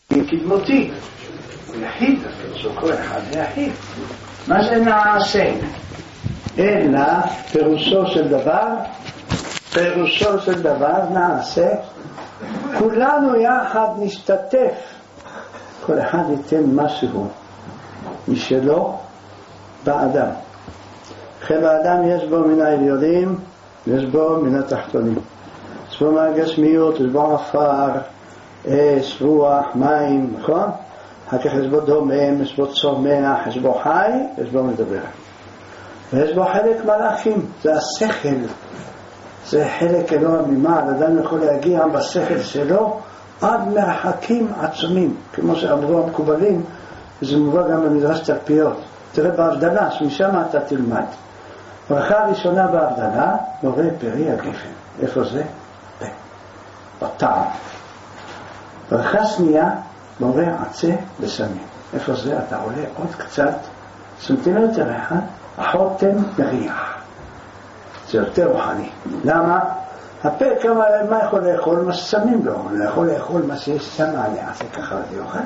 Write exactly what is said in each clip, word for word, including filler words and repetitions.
כדמותי, הוא יחיד, אפילו כל אחד יחיד. מה זה נעשה? אלא פירושו של דבר, פירושו של דבר נעשה, כולנו יחד נשתתף, כל אחד ייתן משהו משלו באדם. חלק האדם יש בו מן העליונים, יש בו מן התחתונים, יש בו מהגשמיות, יש בו עפר, אש, רוח, מים, נכון? אחר כך יש בו דומם, יש בו צומח, יש בו חי, יש בו מדבר. ויש בו חלק מלאכים, זה השכל, זה חלק אלוה ממעל. אדם יכול להגיע בשכל שלו עד מרחקים עצומים, כמו שאמרו המקובלים, וזה מובא גם במדרש תלפיות. תראה בהבדלה, שמשם אתה תלמד. ברכה הראשונה בהבדלה, מורה פרי הגפן. איפה זה? פה. בטעם. ברכה שנייה, מורה עצה בסמים. איפה זה? אתה עולה עוד קצת, סנטימטר אחד, החותם מריח. זה יותר רוחני. למה? הפה כמה, מה יכול לאכול? מה ששמים לו. הוא יכול לאכול מה שיש שמה עליה. זה ככה אני אוכל.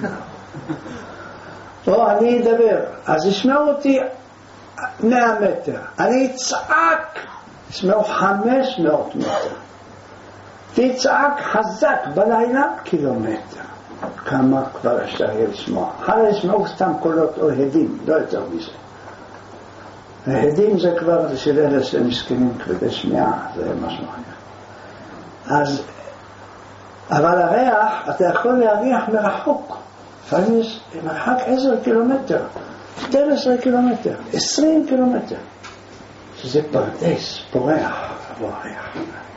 או אני אדבר. אז ישמעו אותי מאה מטר. אני אצעק. ישמעו חמש מאות מטר. תצעק חזק בלילה קילומטר. כמה כבר אפשר יהיה לשמוע. אחרי ישמעו סתם קולות או הדים. לא יותר מזה. ההדים זה כבר של אלה שמסכנים כבדי שמיעה, זה משהו אחר. אז, אבל הריח, אתה יכול להריח מרחוק. לפעמים יש מרחק עשר קילומטר, שתים עשרה קילומטר, עשרים קילומטר. שזה פרדס, פורח, עבור הריח.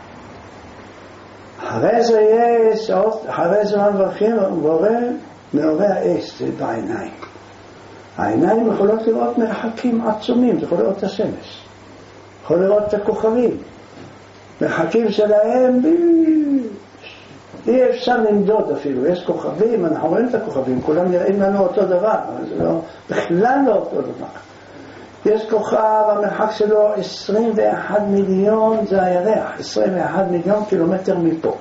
אחרי זה יש, אחרי זה מברכים, בורא מעורר האש, זה בעיניים. העיניים יכולות לראות מרחקים עצומים, זה יכול לראות את השמש, יכול לראות את הכוכבים, מרחקים שלהם אי אפשר למדוד אפילו. יש כוכבים, אנחנו רואים את הכוכבים, כולם נראים לנו אותו דבר, אבל זה לא, בכלל לא אותו דבר. יש כוכב, המרחק שלו עשרים ואחד מיליון, זה הירח, עשרים ואחד מיליון קילומטר מפה.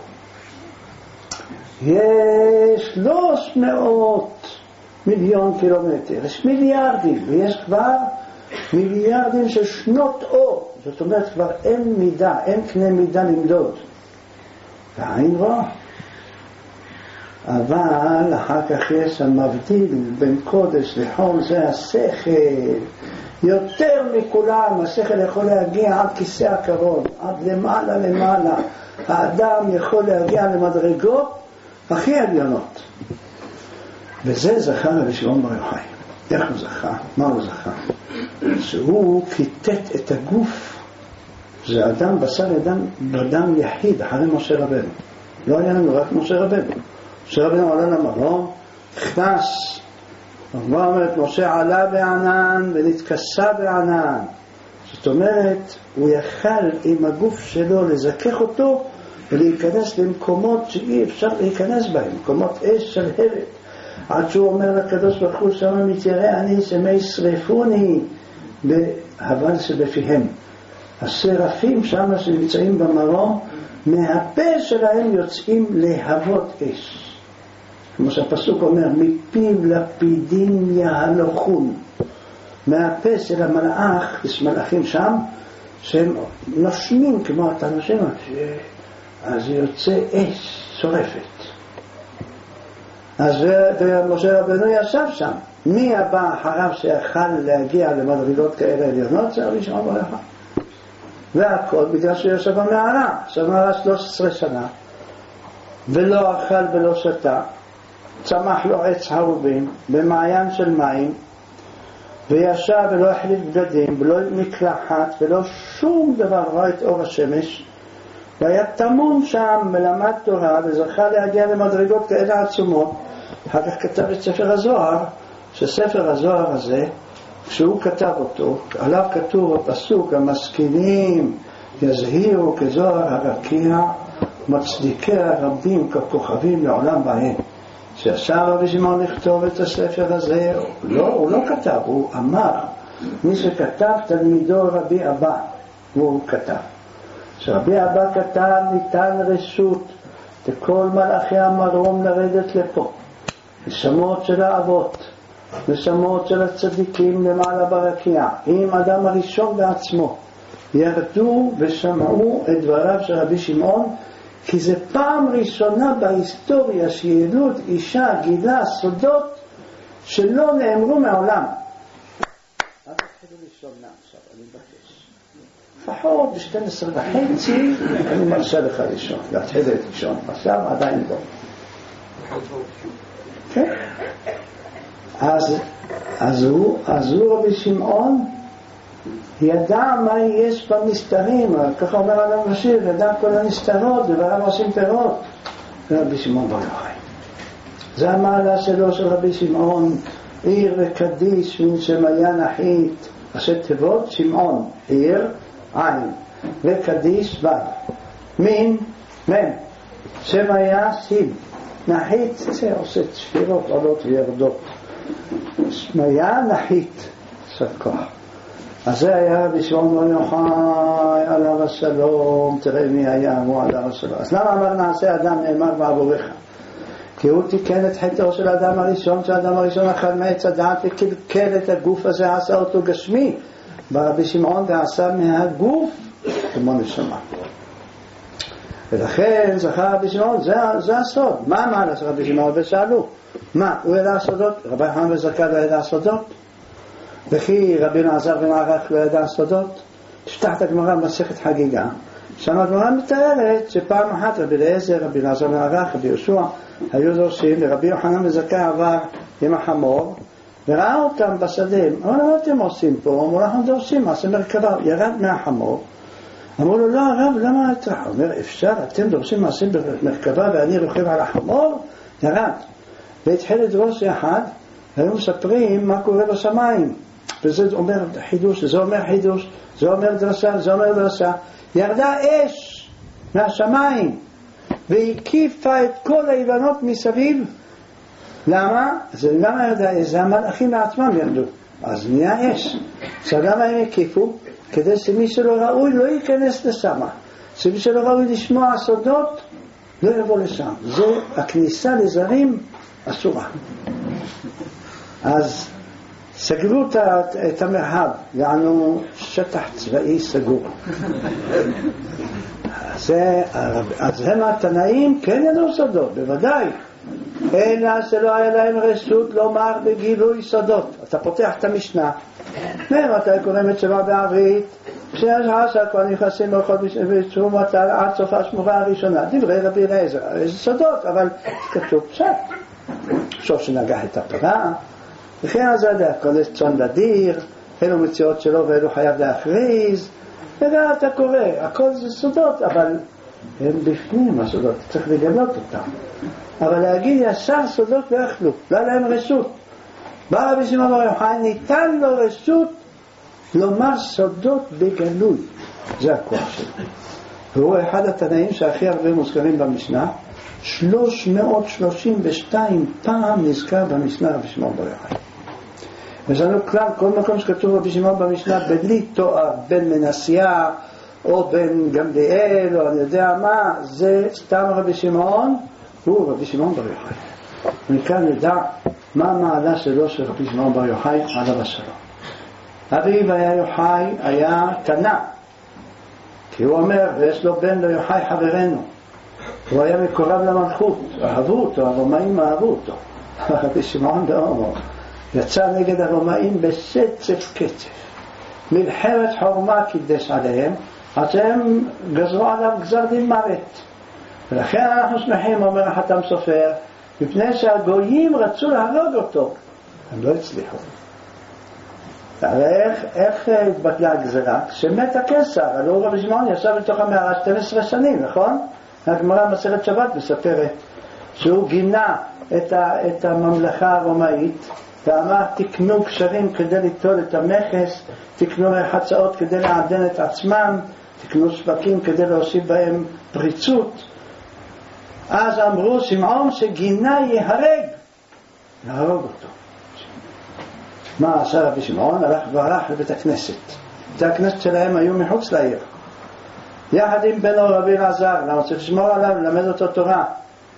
יש שלוש מאות מיליון קילומטר, יש מיליארדים, ויש כבר מיליארדים של שנות אור. זאת אומרת, כבר אין מידה, אין קנה מידה למדוד. והעין רואה. אבל אחר כך יש המבדיל בין קודש לחום, זה השכל. יותר מכולם, השכל יכול להגיע עד כיסא הכבוד, עד למעלה למעלה. האדם יכול להגיע למדרגות הכי עליונות. וזה זכה רבי שמעון בר יוחאי. איך הוא זכה? מה הוא זכה? שהוא קיטט את הגוף. זה אדם בשר אדם, אדם יחיד אחרי משה רבנו. לא היה לנו רק משה רבנו. משה רבנו עלה למרום, נכנס. מה אומרת? משה עלה בענן ונתכסה בענן. זאת אומרת, הוא יכל עם הגוף שלו לזכך אותו ולהיכנס למקומות שאי אפשר להיכנס בהם, מקומות אש של הלת. עד שהוא אומר לקדוש ברוך הוא, שם מתיירא אני שמי שרפוני בהבל שבפיהם. השרפים שם שנמצאים במרום, מהפה שלהם יוצאים להבות אש. כמו שהפסוק אומר, מפיו לפידים יהלכון. מהפה של המלאך, יש מלאכים שם, שהם נושמים כמו אתה נושם, אז יוצא אש שורפת. אז משה רבנו ישב שם. מי הבא אחריו שיכל להגיע למדרגות כאלה עליונות? זה רבי שמעון בר יוחאי. והכל בגלל שהוא ישב במערה. עכשיו מערה שלוש עשרה שנה, ולא אכל ולא שתה, צמח לו עץ חרובים במעיין של מים, וישב ולא החליף בגדים ולא מקלחת ולא שום דבר, ראה את אור השמש, והיה תמון שם מלמד תורה וזכה להגיע למדרגות כאלה עצומות. אחר כך כתב את ספר הזוהר, שספר הזוהר הזה, כשהוא כתב אותו, עליו כתוב הפסוק, המשכילים יזהירו כזוהר הרקיע, מצדיקי הרבים ככוכבים לעולם בהם. שישב רבי שמעון לכתוב את הספר הזה, לא, הוא לא כתב, הוא אמר, מי שכתב תלמידו רבי אבא, הוא כתב. שרבי אבא כתב, ניתן רשות לכל מלאכי המרום לרדת לפה, נשמות של האבות, נשמות של הצדיקים למעלה ברקיע, עם אדם הראשון בעצמו, ירדו ושמעו את דבריו של רבי שמעון, כי זה פעם ראשונה בהיסטוריה שילוד אישה גילה סודות שלא נאמרו מעולם. אל תתחילו לישון עכשיו, אני מבקש. לפחות ב-שתים עשרה וחצי אני מרשה לך לישון, להתחיל את לישון. עכשיו עדיין לא. כן? אז, אז, הוא, אז הוא רבי שמעון ידע מה יש במסתרים, ככה אומר עליו השיר, ידע כל הנסתרות, דבריו עושים פירות. זה רבי שמעון בר יוחאי. זה המעלה שלו של רבי שמעון, עיר וקדיש מן שמיה נחית, ראשי תיבות שמעון, עיר, עין, וקדיש ון, מין, מן, שמיה סיב, נחית, זה עושה שפירות, עולות וירדות. שמיה נחית, סוף כוח. אז זה היה רבי שמעון בר יוחאי עליו השלום, תראה מי היה, הוא עליו השלום. אז למה אמר נעשה אדם נאמר בעבורך? כי הוא תיקן את חטאו של האדם הראשון, שהאדם הראשון אכל מעץ הדעת וקלקל את הגוף הזה, עשה אותו גשמי. ברבי שמעון ועשה מהגוף כמו נשמה. ולכן זכר רבי שמעון, זה, זה הסוד. מה אמר של רבי שמעון? ושאלו, מה, הוא ידע הסודות? רבי חנן וזכאי לא ידע הסודות? וכי רבי אלעזר בן ערך לא ידע הסודות? תפתח את הגמרא במסכת חגיגה, שם הגמרא מתארת שפעם אחת רבי אליעזר, רבי אלעזר בן ערך, רבי יהושע היו דורשים, ורבי יוחנן וזכאי עבר עם החמור וראה אותם בשדה. אמרו לו, מה אתם עושים פה? אמרו, אנחנו דורשים מעשה מרכבה. ירד מהחמור, אמרו לו, לא הרב, למה אתה? הוא אומר, אפשר, אתם דורשים מעשה מרכבה ואני רוכב על החמור? ירד והתחיל לדרוש אחד, והיו מספרים מה קורה בשמיים, וזה אומר חידוש, זה אומר חידוש, זה אומר דרשה, זה אומר דרשה. ירדה אש מהשמיים והקיפה את כל היבנות מסביב. למה? זה למה ירדה אש? זה המלאכים לעצמם ירדו, אז נהיה אש. עכשיו למה הם הקיפו? כדי שמי שלא ראוי לא ייכנס לשם, שמי שלא ראוי לשמוע סודות לא יבוא לשם. זה הכניסה לזרים אסורה. אז סגרו את המרחב, יענו שטח צבאי סגור. אז הם התנאים כן ידעו סודות, בוודאי. אלא שלא היה להם רשות לומר בגילוי סודות. אתה פותח את המשנה, ואתה קוראים את שבע בעברית, כשהשעה שהכהנים נכנסים לרחוב בתרומת עד סוף השמורה הראשונה, דברי רבי אליעזר, זה סודות, אבל כתוב פשט. שוב שנגח את הפרה, וכן אז יודע, כל זה צאן לדיר, אלו מציאות שלו ואלו חייב להכריז, וגם אתה קורא, הכל זה סודות, אבל הם בפנים הסודות, צריך לגלות אותם. אבל להגיד ישר סודות לא יכלו, לא היה להם רשות. בא רבי שמעון בר יוחאי, ניתן לו רשות לומר סודות בגלוי, זה הכוח שלו. והוא אחד התנאים שהכי הרבה מוזכרים במשנה, שלוש מאות שלושים ושתיים פעם נזכר במשנה רבי שמעון בר יוחאי. יש לנו כלל, כל מקום שכתוב רבי שמעון במשנה בלי תואר, בין מנסיה או בין גמליאל או אני יודע מה, זה סתם רבי שמעון, הוא רבי שמעון בר יוחאי. מכאן נדע מה המעלה שלו של רבי שמעון בר יוחאי עליו השלום. אביו היה יוחאי, היה קנה, כי הוא אומר, ויש לו בן ליוחאי חברנו, הוא היה מקורב למלכות, אהבו אותו, הרומאים אהבו אותו. רבי שמעון לא יצא נגד הרומאים בשצף קצף, מלחמת חורמה קידש עליהם, עד שהם גזרו עליו גזר דין מוות. ולכן אנחנו שמחים, אומר החתם סופר, מפני שהגויים רצו להרוג אותו, הם לא הצליחו. איך, איך התבטלה הגזרה? כשמת הקיסר, הלוא רבי שמעון ישב בתוך המערה שתים עשרה שנים, נכון? הגמרא מסכת שבת מספרת שהוא גינה את, ה, את הממלכה הרומאית ואמר תקנו קשרים כדי ליטול את המכס, תקנו חצאות כדי לעדן את עצמם, תקנו שווקים כדי להוסיף בהם פריצות. אז אמרו שמעון שגינה יהרג, להרוג אותו. מה עשה רבי שמעון? הלך והלך לבית הכנסת. בתי הכנסת שלהם היו מחוץ לעיר, יחד עם בנו רבי אלעזר, למה צריך לשמור עליו, ללמד אותו תורה.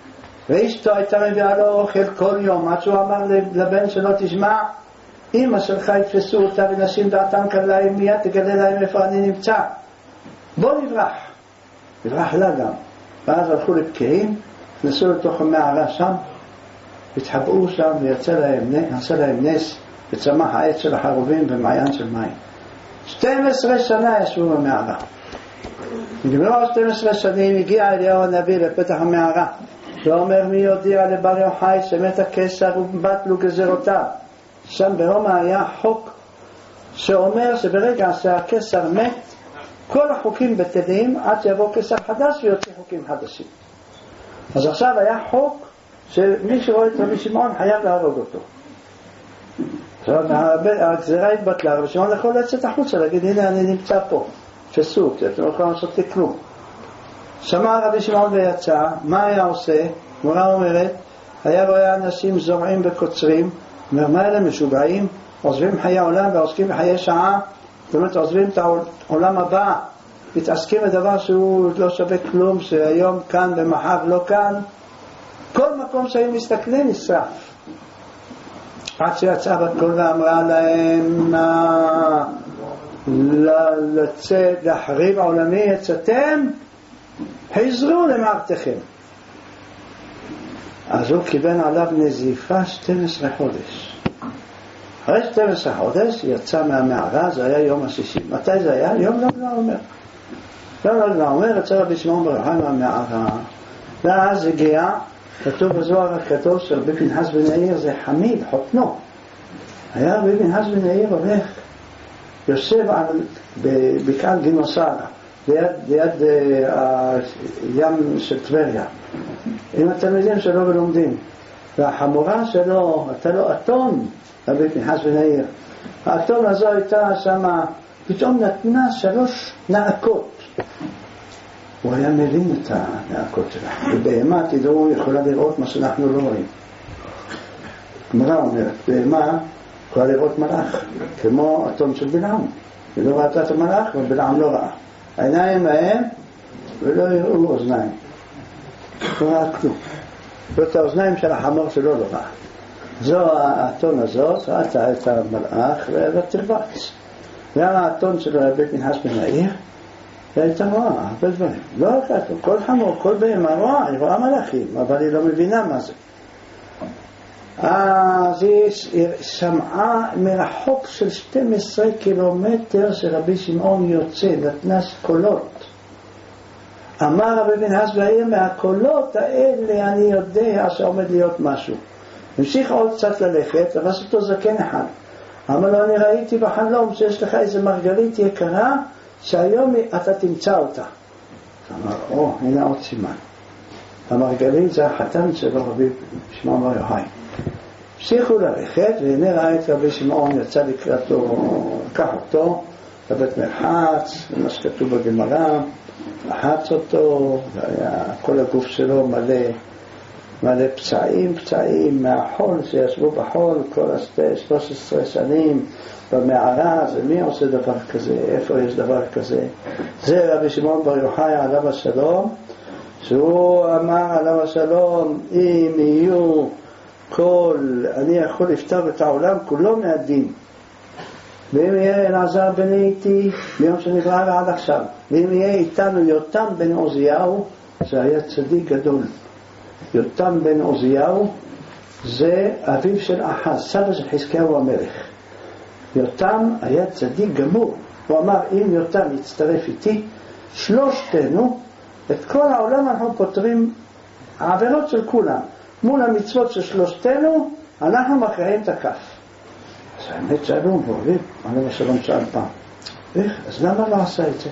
ואשתו הייתה מביאה לו אוכל כל יום, עד שהוא אמר לבן שלו, תשמע, אמא שלך יתפסו אותה ונשים דעתם כלהם מיד, תגלה להם איפה אני נמצא, בוא נברח. נברח לה גם. ואז הלכו לפקיעים, נסו לתוך המערה שם, התחבאו שם ויצא להם, עשה להם נס, וצמח העץ של החרובים ומעיין של מים. שתים עשרה שנה ישבו במערה. נגמרו שתים עשרה שנים, הגיע אליהו הנביא לפתח המערה, ואומר, מי יודיע לבר יוחאי שמת הקיסר ובטלו גזרותיו. שם ברומא היה חוק שאומר שברגע שהקיסר מת, כל החוקים בטלים עד שיבוא קיסר חדש ויוצא חוקים חדשים. אז עכשיו היה חוק שמי שרואה את רבי שמעון חייב להרוג אותו. עכשיו הגזירה התבטלה, רבי שמעון יכול לצאת החוצה להגיד, הנה אני נמצא פה, שסוק, אתם לא יכולים לעשות לי כלום. שמע רבי שמעון ויצא, מה היה עושה? מורה אומרת, היה רואה אנשים זורעים וקוצרים, אומר, מה אלה משוגעים? עוזבים חיי העולם ועוסקים בחיי שעה, זאת אומרת עוזבים את העולם הבא, מתעסקים בדבר שהוא לא שווה כלום, שהיום כאן ומחר לא כאן. כל מקום שהיו מסתכלים נשרף. עד שיצאה בת קול ואמרה להם, לצאת, להחריב העולמי יצאתם, חזרו למערתכם. אז הוא קיבל עליו נזיפה שתים עשרה חודש. אחרי שתים עשרה חודש יצא מהמערה, זה היה יום השישי. מתי זה היה? יום ל"ג בעומר. יום ל"ג בעומר יצא רבי שמעון בר יוחאי מהמערה, ואז הגיע, כתוב בזוהר הקדוש של רבי פנחס בן יאיר, זה חמיד, חותנו. היה רבי פנחס בן יאיר הולך, יושב על בקעת גינוסר, ליד, ליד הים של טבריה, עם התלמידים שלו ולומדים, והחמורה שלו, הייתה לו אתון, רבי פנחס בן יאיר. האתון הזו הייתה שמה, פתאום נתנה שלוש נעקות. הוא היה מבין את הנעקות שלה. ובהמה, תדעו, יכולה לראות מה שאנחנו לא רואים. גמרא אומרת, בהמה יכולה לראות מלאך, כמו אתון של בלעם. היא לא ראתה את המלאך, אבל בלעם לא ראה. העיניים מהם, ולא יראו אוזניים. לא ראה כלום. ואת האוזניים של החמור שלו לא ראה. זו האתון הזאת, ראתה את המלאך ותרבץ. גם האתון של רבי פנחס בן יאיר, והייתה רואה הרבה דברים. לא רק כל חמור, כל בהמה רואה, היא רואה מלאכים, אבל היא לא מבינה מה זה. אז היא שמעה מרחוק של שנים עשר קילומטר שרבי שמעון יוצא, נתנה קולות. אמר רבי פנחס בן יאיר, מהקולות האלה אני יודע שעומד להיות משהו. המשיך עוד קצת ללכת, תפס אותו זקן אחד. אמר לו, אני ראיתי בחלום שיש לך איזה מרגלית יקרה, שהיום אתה תמצא אותה. אמר, או, הנה עוד סימן. המרגלית זה החתן שלו, רבי שמעון בר יוחאי. המשיכו ללכת, והנה ראה את רבי שמעון, יצא לקראתו, לקח אותו לבית מרחץ, מה שכתוב בגמרא, לחץ אותו, והיה כל הגוף שלו מלא, מלא פצעים, פצעים מהחול שישבו בחול כל שלוש עשרה שנים במערה. זה מי עושה דבר כזה? איפה יש דבר כזה? זה רבי שמעון בר יוחאי עליו השלום, שהוא אמר עליו השלום, אם יהיו כל, אני יכול לפתור את העולם כולו מהדין, ואם יהיה אלעזר בן איתי ביום שנברא ועד עכשיו, ואם יהיה איתנו יותם בן עוזיהו, זה היה צדיק גדול. יותם בן עוזיהו זה אביו של אחז, סבא של חזקיהו המלך. יותם היה צדיק גמור. הוא אמר, אם יותם יצטרף איתי, שלושתנו, את כל העולם אנחנו פותרים העבירות של כולם. מול המצוות של שלושתנו, אנחנו מכריעים את הכף. אז האמת שאלו, ואומרים, אני משלום שאל פעם, איך? אז למה לא עשה את זה?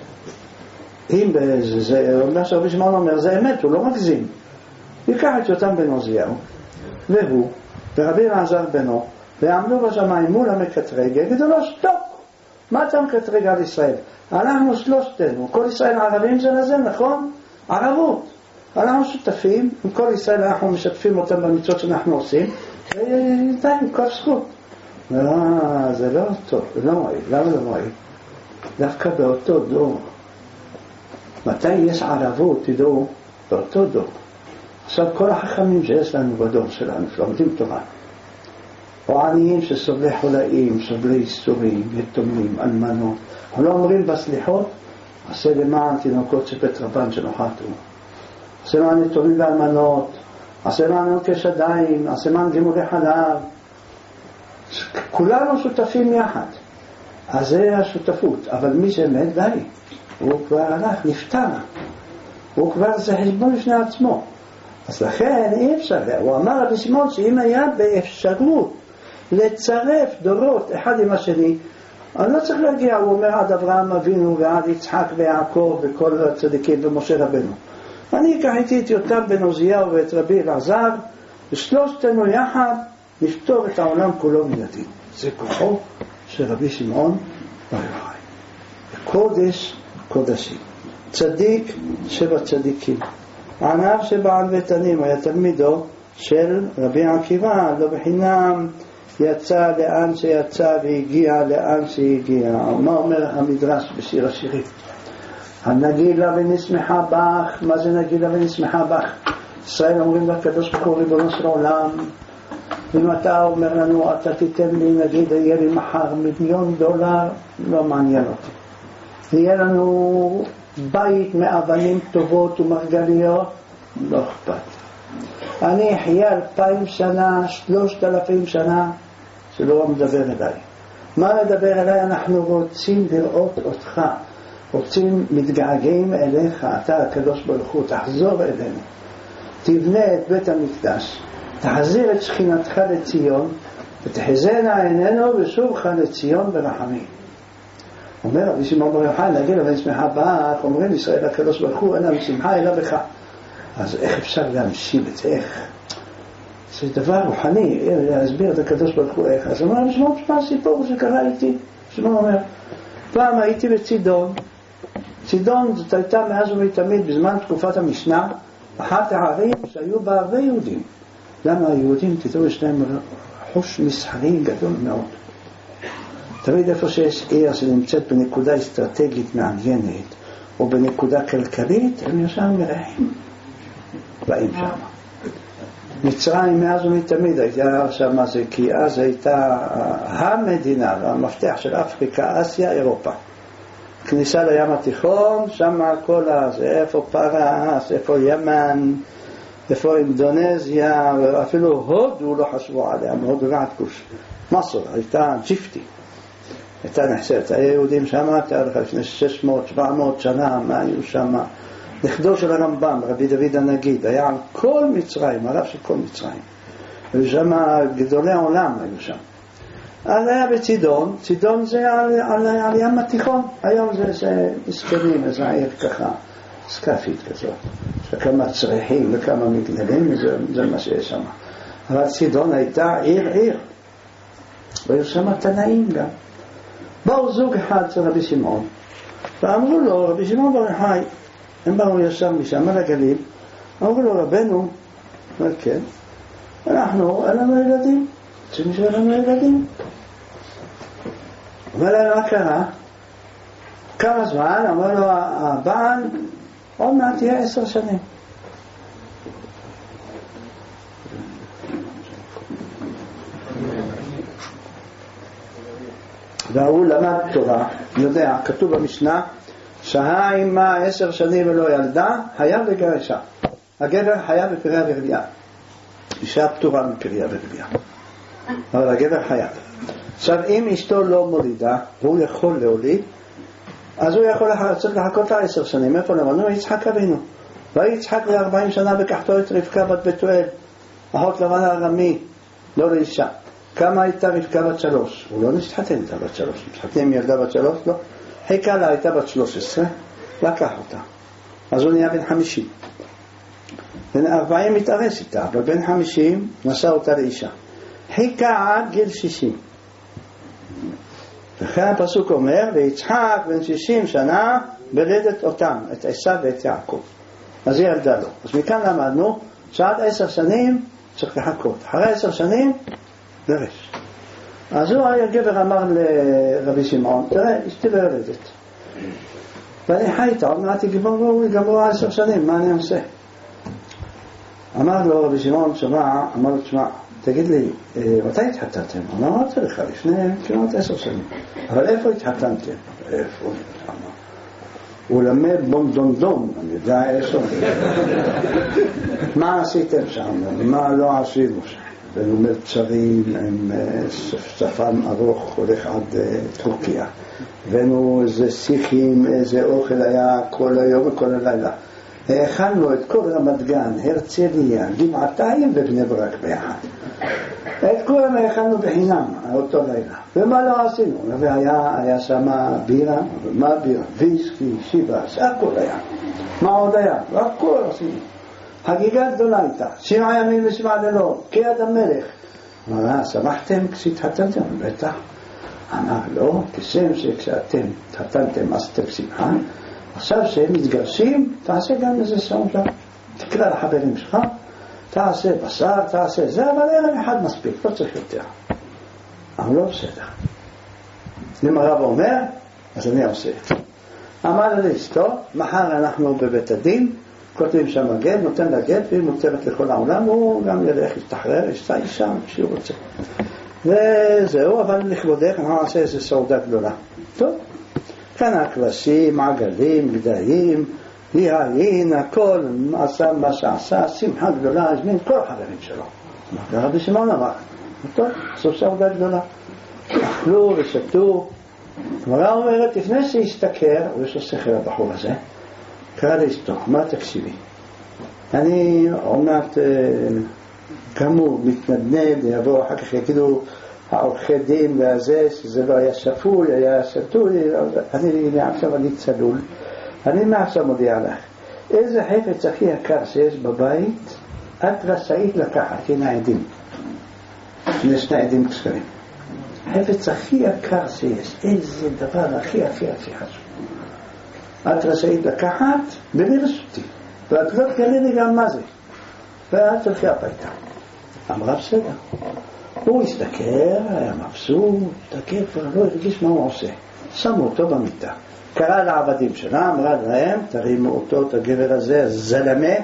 אם זה, זה אומר שרבי שמעון אומר, זה אמת, הוא לא מגזים. ייקח את יותם בן עוזיהו, והוא, ורבי אלעזר בנו, ועמדו בשמיים מול המקטרג, יגידו לו, שתוק, מה אתה מקטרג על ישראל? אנחנו שלושתנו, כל ישראל ערבים זה לזה, נכון? ערבות. אנחנו שותפים, עם כל ישראל אנחנו משתפים אותם במצוות שאנחנו עושים, ודי, עם כל זכות. לא, זה לא טוב, זה לא מועיל. למה לא מועיל? דווקא באותו דור. מתי יש ערבות, תדעו, באותו דור. עכשיו כל החכמים שיש לנו בדור שלנו, שלומדים תורה, או עניים שסובלי חולאים, סובלי איסורים, יתומים, אלמנות, אנחנו לא אומרים בסליחות, עשה למען תינוקות שבית רבן שנוחתו, עשה למען יתומים ואלמנות, עשה למען נוקש עדיים, עשה למען גימולי חלב, כולנו שותפים יחד. אז זה השותפות, אבל מי שמת די, הוא כבר הלך, נפטר, הוא כבר זה חשבון לפני עצמו. אז לכן אי אפשר, הוא אמר רבי שמעון שאם היה באפשרות לצרף דורות אחד עם השני, אני לא צריך להגיע, הוא אומר עד אברהם אבינו ועד יצחק ויעקב וכל הצדיקים ומשה רבנו. אני אקח איתי את יותם בן עוזיהו ואת רבי אלעזר, ושלושתנו יחד נפתור את העולם כולו מילדים. זה כוחו של רבי שמעון בר יוחאי. קודש קודשים, צדיק שבצדיקים, ענב שבענוותנים, היה תלמידו של רבי עקיבא, לא בחינם יצא לאן שיצא והגיע לאן שהגיע. מה אומר המדרש בשיר השירים? הנגילה ונשמחה בך. מה זה נגילה ונשמחה בך? ישראל אומרים לקדוש ברוך הוא ריבונו של עולם, אם אתה אומר לנו אתה תיתן לי, נגיד יהיה לי מחר מיליון דולר, לא מעניין אותי. יהיה לנו בית מאבנים טובות ומרגליות, לא אכפת. אני אחיה אלפיים שנה, שלושת אלפים שנה, שלא מדבר אליי. מה מדבר אליי? אנחנו רוצים לראות אותך, רוצים, מתגעגעים אליך, אתה הקדוש ברוך הוא, תחזור אלינו, תבנה את בית המקדש, תחזיר את שכינתך לציון, ותחזינה עינינו ושובך לציון ברחמים. אומר רבי שמעון בר יוחאי, נגיד אבל נשמחה בך, אומרים ישראל הקדוש ברוך הוא, אין לנו שמחה אלא בך. אז איך אפשר להמשיל את זה? איך? זה דבר רוחני, להסביר את הקדוש ברוך הוא איך. אז אומר רבי שמעון, שמה סיפור שקרה איתי? שמעון אומר, פעם הייתי בצידון, צידון זאת הייתה מאז ומתמיד בזמן תקופת המשנה, אחת הערים שהיו בה הרבה יהודים. למה היהודים, תראו, יש להם חוש מסחרי גדול מאוד. תמיד איפה שיש עיר שנמצאת בנקודה אסטרטגית מעניינת, או בנקודה כלכלית, הם ישר מראים, באים שם. מצרים מאז ומתמיד הייתה שם, זה כי אז הייתה המדינה, המפתח של אפריקה, אסיה, אירופה. כניסה לים התיכון, שם הכל הזה, איפה פרס, איפה ימן, איפה אינדונזיה, ואפילו הודו לא חשבו עליה, הודו רעת כוש. מסר הייתה ג'יפטי. הייתה נחשבת, היהודים שם, לפני שש מאות שבע מאות שנה, מה היו שם? נכדו של הרמב"ם, רבי דוד הנגיד, היה על כל מצרים, הרב של כל מצרים. ושם גדולי העולם היו שם. אז היה בצידון, צידון זה על, על, על ים התיכון, היום זה, זה מסכנים, איזה עיר ככה, סקאפית כזאת, שכמה צריכים וכמה מגדלים, זה, זה מה שיש שם. אבל צידון הייתה עיר עיר, והיו שם תנאים גם. באו זוג אחד של רבי שמעון, ואמרו לו, רבי שמעון בר יוחאי, הם באו ישר משם לגליל, אמרו לו, רבנו, אומר כן, אנחנו, אין לנו ילדים, רוצים לשאול לנו ילדים. אומר להם, מה קרה? כמה זמן? אמר לו, הבעל, עוד מעט תהיה עשר שנים. והוא למד תורה, יודע, כתוב במשנה, שהה עמה עשר שנים ולא ילדה, חייב לגרשה. הגבר חייב בפריה ורבייה. אישה פטורה מפריה ורבייה. אבל הגבר חייב. עכשיו, אם אשתו לא מולידה, והוא יכול להוליד, אז הוא יכול צריך לחכות לה עשר שנים. איפה למדנו? יצחק אבינו. ויצחק לארבעים שנה לקחתו את רבקה בת בתואל, אחות לבן הארמי, לא לאישה. כמה הייתה רבקה בת שלוש? הוא לא נשתחתן איתה בת שלוש. נשתחתן עם ילדה בת שלוש? לא. חיכה לה הייתה בת שלוש עשרה, לקח אותה. אז הוא נהיה בן חמישים. בן ארבעים מתארס איתה, אבל בן חמישים נשא אותה לאישה. חיכה עד גיל שישים. וכן הפסוק אומר, ויצחק בן שישים שנה בלדת אותם, את עשיו ואת יעקב. אז היא ילדה לו. אז מכאן למדנו שעד עשר שנים צריך לחכות. אחרי עשר שנים, דרש. אז הוא היה גבר אמר לרבי שמעון, תראה, אשתי לא יולדת. ואני חי איתה, עוד מעט יגמרו, יגמרו עשר שנים, מה אני עושה? אמר לו רבי שמעון, שמע, אמר לו, תשמע, תגיד לי, מתי התחתנתם? הוא אמר, אמרתי לך, לפני כמעט עשר שנים. אבל איפה התחתנתם? איפה? הוא למד בונדונדון, אני יודע איפה. מה עשיתם שם? מה לא עשינו שם? הבאנו מלצרים עם שפם ארוך הולך עד טורקיה. הבאנו איזה שיחים, איזה אוכל היה כל היום וכל הלילה. האכלנו את כל רמת גן, הרצליה, גבעתיים ובני ברק ביחד. את כולם האכלנו בחינם, אותו לילה. ומה לא עשינו? והיה היה שם בירה, מה בירה? ויסקי, שיבאס, הכל היה. מה עוד היה? הכל עשינו. חגיגה גדולה הייתה, שבעה ימים ושבעה לילות, כיד המלך. אמרה, שמחתם כשהתחתנתם? בטח. אמר, לא, כשם שכשאתם התחתנתם עשיתם שמחה, עכשיו שהם מתגרשים, תעשה גם איזה סעודה. תקרא לחברים שלך, תעשה בשר, תעשה זה, אבל ערב אחד מספיק, לא צריך יותר. אבל לא בסדר. אם הרב אומר, אז אני עושה את זה. אמר לי, טוב, מחר אנחנו בבית הדין, כותבים שם הגט, נותן לה גט, והיא נותנת לכל העולם, הוא גם ילך להשתחרר, ישתה אישה, כשהוא רוצה. וזהו, אבל לכבודך, אנחנו נעשה איזו סעודה גדולה. טוב, כאן הכבשים, עגלים, גדיים, יין, הכל, עשה מה שעשה, שמחה גדולה, הזמין כל החברים שלו. רבי שמעון אמר, טוב, עשו סעודה גדולה. אכלו ושתו. הגמרא אומרת, לפני שהשתכר, ויש לו שכל הבחור הזה, קרא לאשתו, מה תקשיבי? אני עונת כאמור מתנדנד, יבוא אחר כך יגידו העורכי דין והזה, שזה לא היה שפוי, היה שתוי, אני מעכשיו אני צלול, אני מעכשיו מודיע לך, איזה חפץ הכי יקר שיש בבית, את רשאית לקחת, הנה העדים, הנה שני עדים קשרים. חפץ הכי יקר שיש, איזה דבר הכי הכי הכי חשוב. את רשאית לקחת בלי רשותי, ואת לא תגלי לי גם מה זה, ואת תלכי הביתה. אמרה בסדר. הוא הסתכל, היה מבסוט, הסתכל, כבר לא הרגיש מה הוא עושה. שמו אותו במיטה. קרא לעבדים שלה, אמרה להם, תרימו אותו, את הגבר הזה, זלמה,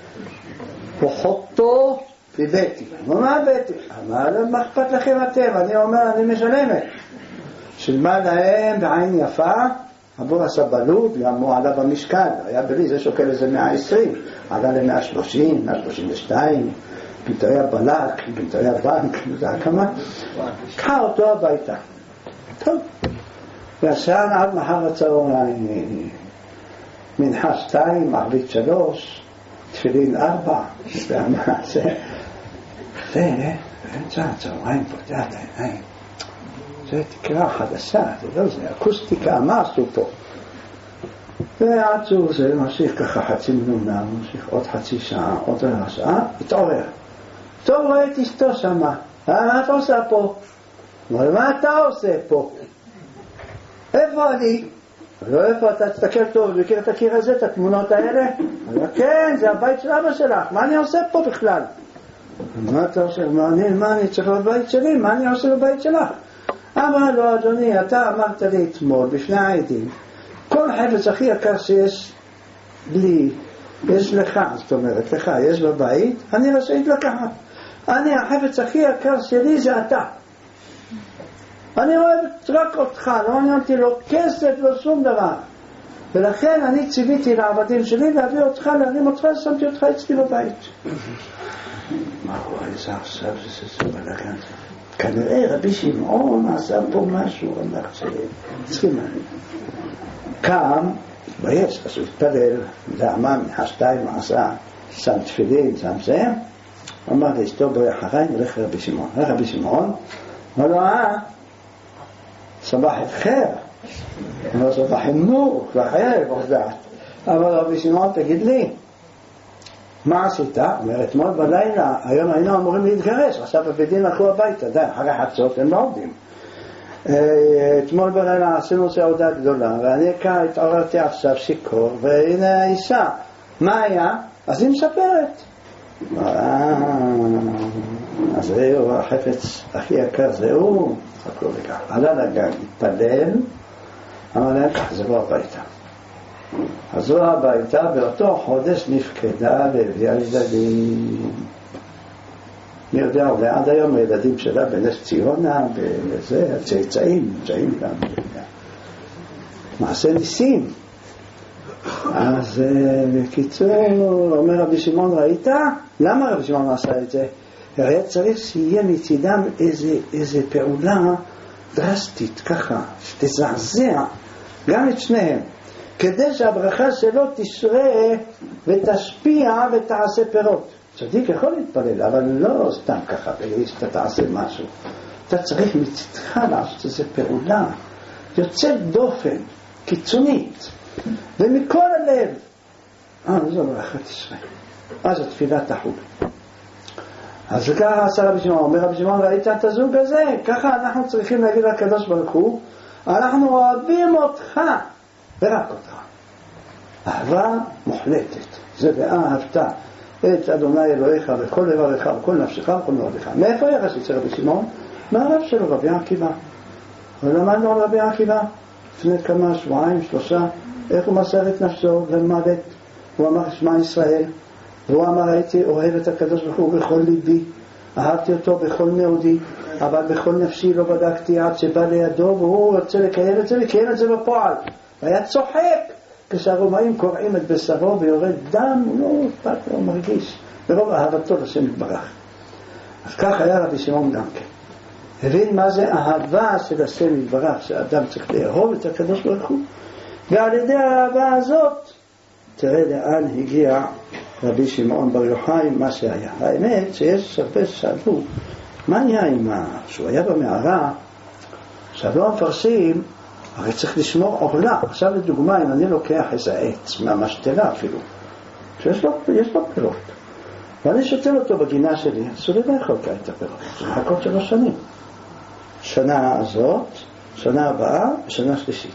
פוחותו בביתי. מה ביתי? אמר להם, מה אכפת לכם אתם? אני אומר, אני משלמת. שילמה להם בעין יפה, עבור הסבלות, גם הוא עלה במשקל, היה בלי, זה שוקל איזה מאה ועשרים, עלה ל-מאה ושלושים, מאה שלושים ושתיים, פתאום היה בלק, פתאום היה בנק, לא יודע כמה, קחה אותו הביתה. טוב. והשעה עד מחר הצהריים, מנחה שתיים, ערבית שלוש, תפילין ארבע, והמה זה, ואמצע הצהריים פותח את העיניים. זה תקרה חדשה, זה לא זה, אקוסטיקה, מה עשו פה? ועצו זה ממשיך ככה חצי מנומנה, ממשיך עוד חצי שעה, עוד רבע שעה, התעורר. טוב, רואה את אשתו שמה, מה אתה עושה פה? מה אתה עושה פה? איפה אני? לא איפה, אתה תסתכל טוב, מכיר את הקיר הזה, את התמונות האלה? אבל כן, זה הבית של אבא שלך, מה אני עושה פה בכלל? מה אתה עושה? מה אני, מה אני צריך בבית שלי? מה אני עושה בבית שלך? אמר לו, אדוני, אתה אמרת לי אתמול, בפני העדים, כל חפץ הכי יקר שיש לי, יש לך, זאת אומרת, לך, יש בבית, אני רשאית לקחת. אני, החפץ הכי יקר שלי זה אתה. אני אוהבת רק אותך, לא עניינתי לו כסף, לא שום דבר. ולכן אני ציוויתי לעבדים שלי להביא אותך, להרים אותך, שמתי אותך אצלי בבית. מה הוא איזה עכשיו, זה בלגן. כנראה רבי שמעון עשה פה משהו, אמר שצריכים קם, התבייש, אז הוא התפלל, דאמה מחשתיים עשה, שם תפילין, שם זה, אמר לאשתו בואי אחריי, נלך לרבי שמעון. הלך רבי שמעון, אמר לו, אה, סבח את חיר, אמר לו, סבח חינוך, לחייב, עובדת. אמר רבי שמעון, תגיד לי, מה עשית? אומר, אתמול בלילה, היום היינו אמורים להתגרש, עכשיו בבדין הלכו הביתה, די, אחרי חצות הם לא עובדים. אתמול בלילה עשינו סעודה גדולה, ואני כאן התעוררתי עכשיו שיקור, והנה האישה, מה היה? אז היא מספרת. אז זהו, החפץ הכי יקר זהו, חכו וכך. עלה לגג, התפלל, אמר להם, תחזרו הביתה. חזרו הביתה, באותו חודש נפקדה והביאה ילדים. מי יודע, ועד היום הילדים שלה בנס ציונה, וזה, הצאצאים, נמצאים גם. מעשה ניסים. אז בקיצור, אומר רבי שמעון, ראית? למה רבי שמעון עשה את זה? הרי צריך שיהיה מצידם איזה, איזה פעולה דרסטית, ככה, שתזעזע גם את שניהם, כדי שהברכה שלו תשרה ותשפיע ותעשה פירות. צדיק יכול להתפלל, אבל לא סתם ככה, שאתה תעשה משהו. אתה צריך מצדך לעשות איזו פעולה יוצאת דופן, קיצונית, ומכל הלב. אה, זו ברכת ישראל. אז התפילה תחול. אז ככה עשה רבי שמעון, אומר רבי שמעון, ראית את הזוג הזה? ככה אנחנו צריכים להגיד לקדוש ברוך הוא, אנחנו אוהבים אותך, ורק אותך. אהבה מוחלטת. זה ואהבת את אדוני אלוהיך בכל לבבך ובכל נפשך ובכל מאודך. מאיפה יחס אצל רבי שמעון? מהרב שלו, רבי עקיבא. ולמדנו על רבי עקיבא לפני כמה שבועיים, שלושה, איך הוא מסר את נפשו למוות. הוא אמר שמע ישראל, והוא אמר הייתי אוהב את הקדוש ברוך הוא בכל ליבי, אהבתי אותו בכל מאודי, אבל בכל נפשי לא בדקתי עד שבא לידו, והוא רוצה לקיים את זה וקיים את זה בפועל. והיה צוחק כשהרומאים קורעים את בשרו ויורד דם, הוא לא אכפת, הוא מרגיש ברוב אהבתו לשם יתברך. אז כך היה רבי שמעון גם כן, הבין מה זה אהבה של השם יתברך, שאדם צריך לאהוב את הקדוש ברוך הוא, ועל ידי האהבה הזאת תראה לאן הגיע רבי שמעון בר יוחאי, מה שהיה. האמת שיש הרבה ששאלו מה נהיה עם מה שהוא היה במערה. שאלו המפרשים, הרי צריך לשמור עורלה. עכשיו לדוגמה, אם אני לוקח איזה עץ מהמשתלה אפילו, שיש לו, יש לו פירות, ואני שותל אותו בגינה שלי, אסור לי לאכול את הפירות, זה מחכות שלוש שנים, שנה הזאת, שנה הבאה ושנה שלישית.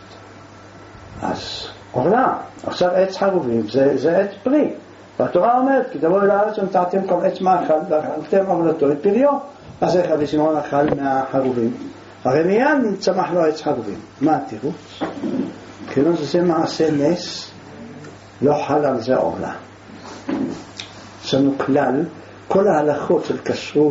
אז עורלה. עכשיו עץ חרובים זה, זה עץ פרי, והתורה אומרת כי תבואו אל הארץ ונטעתם כל עץ מאכל ואכלתם עורלתו את פריו. אז איך רבי שמעון אכל מהחרובים? הרי מיד צמח לו עץ חרובים. מה התירוץ? כאילו זה מעשה נס, לא חל על זה עורלה. יש לנו כלל, כל ההלכות של כשרות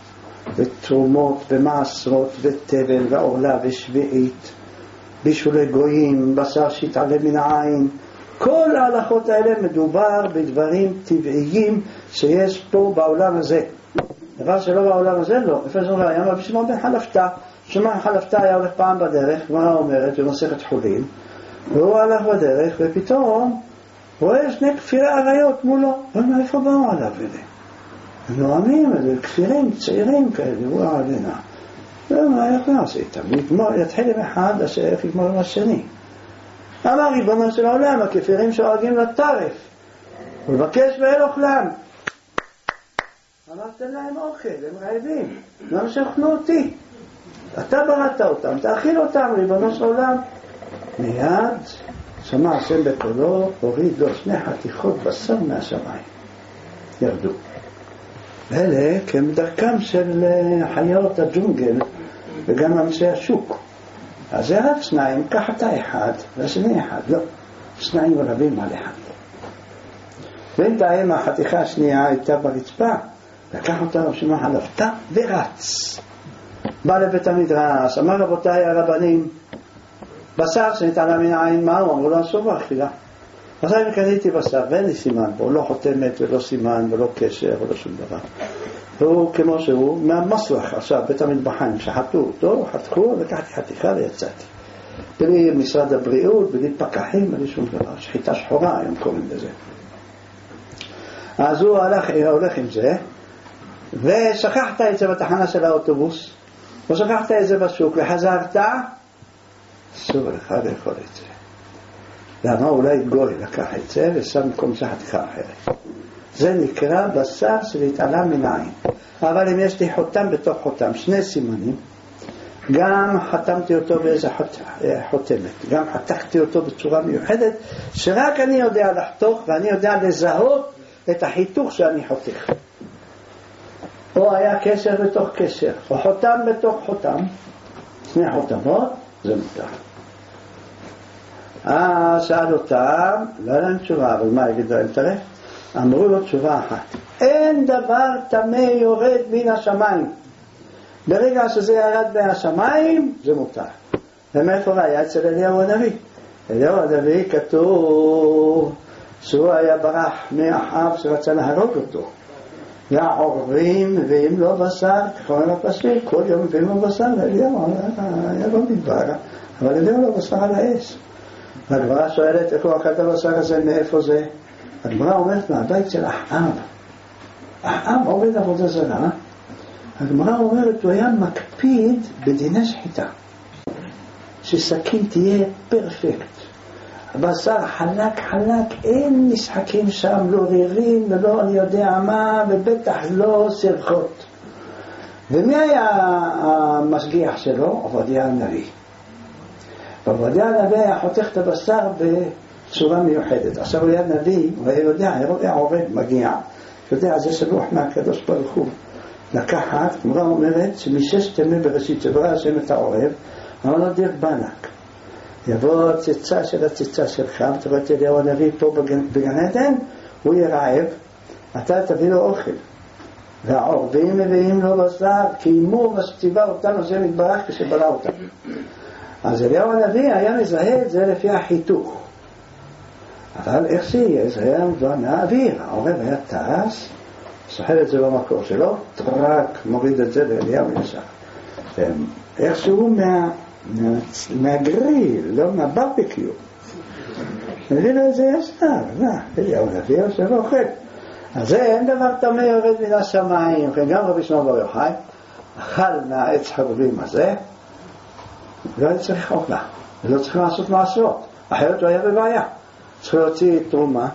ותרומות ומעשרות וטבל ועורלה ושביעית, בישולי גויים, בשר שיתעלה מן העין, כל ההלכות האלה מדובר בדברים טבעיים שיש פה בעולם הזה. דבר שלא בעולם הזה לא. איפה זה אומר? היה רבי שמעון בן חלפתא. שמעון חלפתא היה הולך פעם בדרך, מה אומרת? במסכת חולין, והוא הלך בדרך ופתאום רואה שני כפירי עריות מולו. ואומר, איפה באו עליו אלה? הם נועמים, אלה כפירים צעירים כאלה, הוא העלינה. ומה איך נעשה איתם? יתחיל עם אחד, איך יגמור עם השני. אמר ריבונו של העולם, הכפירים שואגים לטרף, ולבקש ואין אוכלם. אמרתם להם אוכל, הם רעבים, למה שאוכלו אותי? אתה בראת אותם, תאכיל אותם, ריבונו של העולם. מיד שמע השם בקולו, הוריד לו שני חתיכות בשר מהשמיים, ירדו. ואלה כמדרכם של חיות הג'ונגל וגם אנשי השוק. אז זה רק שניים, קח אתה אחד והשני אחד, לא, שניים רבים על אחד. בינתיים החתיכה השנייה הייתה ברצפה, לקח אותה רבי שמעון חלפתא ורץ. בא לבית המדרש, אמר רבותיי הרבנים, בשר שנתעלה מן העין, מה הוא? אמרו לו אסור באכילה. אז אני קניתי בשר ואין לי סימן בו, לא חותמת ולא סימן ולא קשר ולא שום דבר. והוא כמו שהוא מהמסלח. עכשיו בית המטבחיים שחטו אותו, חתכו, לקחתי חתיכה ויצאתי. בלי משרד הבריאות, בלי פקחים, בלי שום דבר, שחיטה שחורה היום קוראים לזה. אז הוא הלך, הולך עם זה, ושכחת את זה בתחנה של האוטובוס, ושכחת את זה בשוק, וחזרת, אסור לך לאכול את זה. למה? אולי גוי לקח את זה ושם במקום זה חתיכה אחרת. זה נקרא בשר שנתעלה מן העין. אבל אם יש לי חותם בתוך חותם, שני סימנים, גם חתמתי אותו באיזה חות, חותמת, גם חתכתי אותו בצורה מיוחדת, שרק אני יודע לחתוך ואני יודע לזהות את החיתוך שאני חותך. או היה קשר בתוך קשר, או חותם בתוך חותם, שני חותמות, זה מותר. אז שאל אותם, לא היה להם תשובה, אבל מה יגיד להם טרף? אמרו לו תשובה אחת, אין דבר טמא יורד מן השמיים. ברגע שזה ירד מהשמיים, זה מותר. ומאיפה היה אצל אליהו הנביא? אליהו הנביא כתוב שהוא היה ברח מאחאב שרצה להרוג אותו. והעורבים מביאים לו בשר, ככל הפסוק, כל יום מביאים לו בשר, אליהו היה לא מדבר, אבל אליהו לו בשר על האש. הגמרא שואלת, איך הוא אכל את הבשר הזה, מאיפה זה? הגמרא אומרת, מהבית של אחאב. אחאב עובד עבודה זרה. הגמרא אומרת, הוא היה מקפיד בדיני שחיטה. שסכין תהיה פרפקט. הבשר חלק חלק, אין משחקים שם, לא רירים ולא אני יודע מה, ובטח לא סרחות. ומי היה המשגיח שלו? עובדיה הנביא. ועובדיה הנביא היה חותך את הבשר בצורה מיוחדת. עכשיו הוא היה נביא, הוא היה יודע, היה עובד, מגיע. יודע, זה שלוח מהקדוש ברוך הוא. לקחת, גמרא אומרת, שמששת ימים בראשית שברא השם את העורב, אמר לו דיר בנק. יבוא הציצה של הציצה שלך, ותראה את אליהו הנביא פה בגן עדן, הוא יהיה רעב, אתה תביא לו אוכל. והעורבים מביאים לו בשר, קיימו ושציווה אותנו השם יתברך כשברא אותם. אז אליהו הנביא היה מזהה את זה לפי החיתוך. אבל איך שיהיה, זה היה מובן מהאוויר. העורב היה טס, סוחר את זה במקור שלו, טרק, מוריד את זה לאליהו ישר. איכשהו מה... מהגריל, לא מהברבקיו. נביא לו את זה ישר, מה? אליהו הנביא יושב ואוכל. אז זה אין דבר טמא יורד מן השמיים. גם רבי שמעון בר יוחאי אכל מהעץ חרובים הזה, לא היה צריך אוכלה, ולא צריך לעשות מעשרות, אחרת הוא היה בבעיה. צריך להוציא תרומה,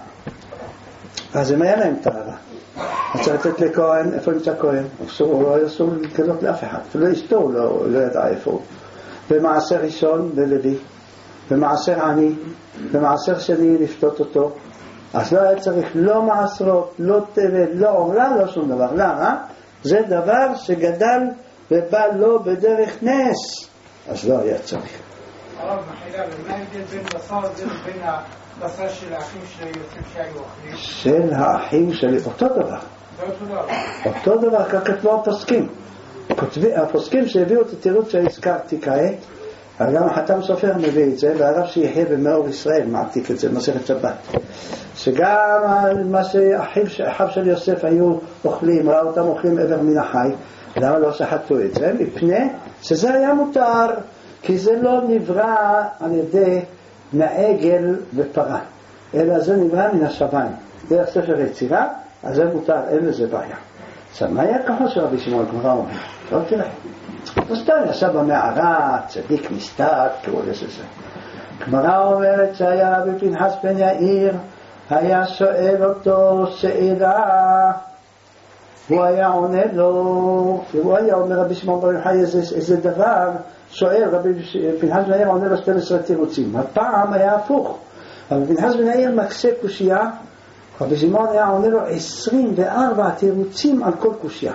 אז אם היה להם טהרה, אז צריך לתת לכהן, איפה נמצא כהן? הוא לא אסור לגלות לאף אחד, אפילו אשתו לא ידע איפה הוא. במעשר ראשון בלוי, במעשר עני, במעשר שני לפתות אותו. אז לא היה צריך לא מעשרות, לא טבת, לא עורלה, לא שום דבר. למה? זה דבר שגדל ובא לו בדרך נס, אז לא היה צריך. הרב מחילה, ומה ההבדל בין בשר זה ובין הבשר של האחים של יוסף שהיו אוכלים? של האחים שלי, אותו דבר. אותו דבר, כך כתבו הפוסקים. הפוסקים שהביאו את התירוץ שהזכרתי כעת, גם החתם סופר מביא את זה, והרב שיחיה במאור ישראל מעתיק את זה, מסכת שבת. שגם מה שאחיו של יוסף היו אוכלים, ראו אותם אוכלים עבר מן החי, למה לא שחטו את זה? מפני שזה היה מותר, כי זה לא נברא על ידי מעגל ופרה, אלא זה נברא מן השמיים. דרך ספר יצירה, אז זה מותר, אין לזה בעיה. עכשיו, מה היה ככה של רבי שמעון? גמרא אומר, לא תראה, לא סתם ישב במערה, צדיק מסתת, קראו לזה זה. גמרא אומרת שהיה רבי פנחס בן יאיר, היה שואל אותו שאלה, הוא היה עונה לו, והוא היה אומר רבי שמעון בר יוחאי איזה, איזה דבר, שואל רבי פנחס בן יאיר עונה לו שתים עשרה תירוצים. הפעם היה הפוך, רבי פנחס בן יאיר מקשה קושייה, רבי שמעון היה עונה לו עשרים וארבע תירוצים על כל קושייה.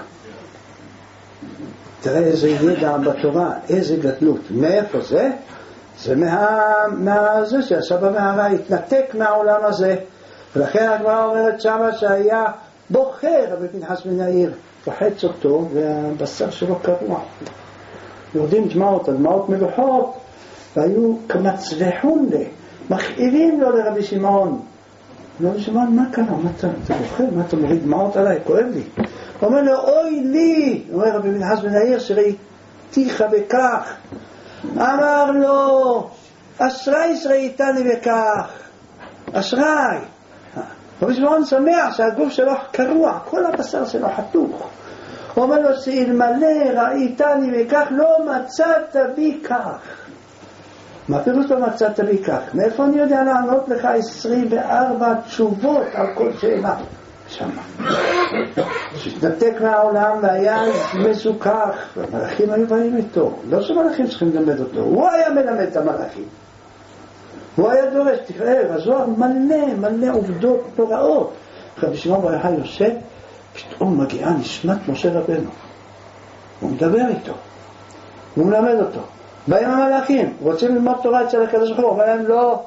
תראה איזה ידע בתורה, איזה גדלות. מאיפה זה? זה מה, מה זה שעשה במערה, התנתק מהעולם הזה. ולכן הגמרא אומרת שמה שהיה בוחר רבי פנחס בן יאיר, פוחץ אותו והבשר שלו קרוע. יורדים דמעות, דמעות מלוחות, והיו כמצלחון לה, מכאיבים לו לרבי שמעון. רבי שמעון, מה קרה? מה אתה, אתה בוחר? מה אתה מוריד דמעות עליי? כואב לי. הוא אומר לו, אוי לי, אומר רבי פנחס בן יאיר, שראיתיך בכך. אמר לו, אשרי שראיתני בכך, אשרי. רבי שמעון שמח שהגוף שלו קרוע, כל הבשר שלו חתוך. הוא אומר לו, שאלמלא ראיתני בכך, לא מצאת בי כך. מה פירוש לא מצאת בי כך? מאיפה אני יודע לענות לך עשרים וארבע תשובות על כל שאלה? שמה. שהתנתק מהעולם והיה מסוכח, והמלאכים היו באים איתו. לא שמלאכים צריכים ללמד אותו, הוא היה מלמד את המלאכים. הוא היה דורש, תראה, הזוהר מלא, מלא עובדות נוראות. רבי שמעון בר יוחאי יושב, פתאום מגיעה נשמת משה רבנו. הוא מדבר איתו, הוא מלמד אותו. באים המלאכים, רוצים ללמוד תורה אצל הקדוש ברוך הוא, אבל הם לא,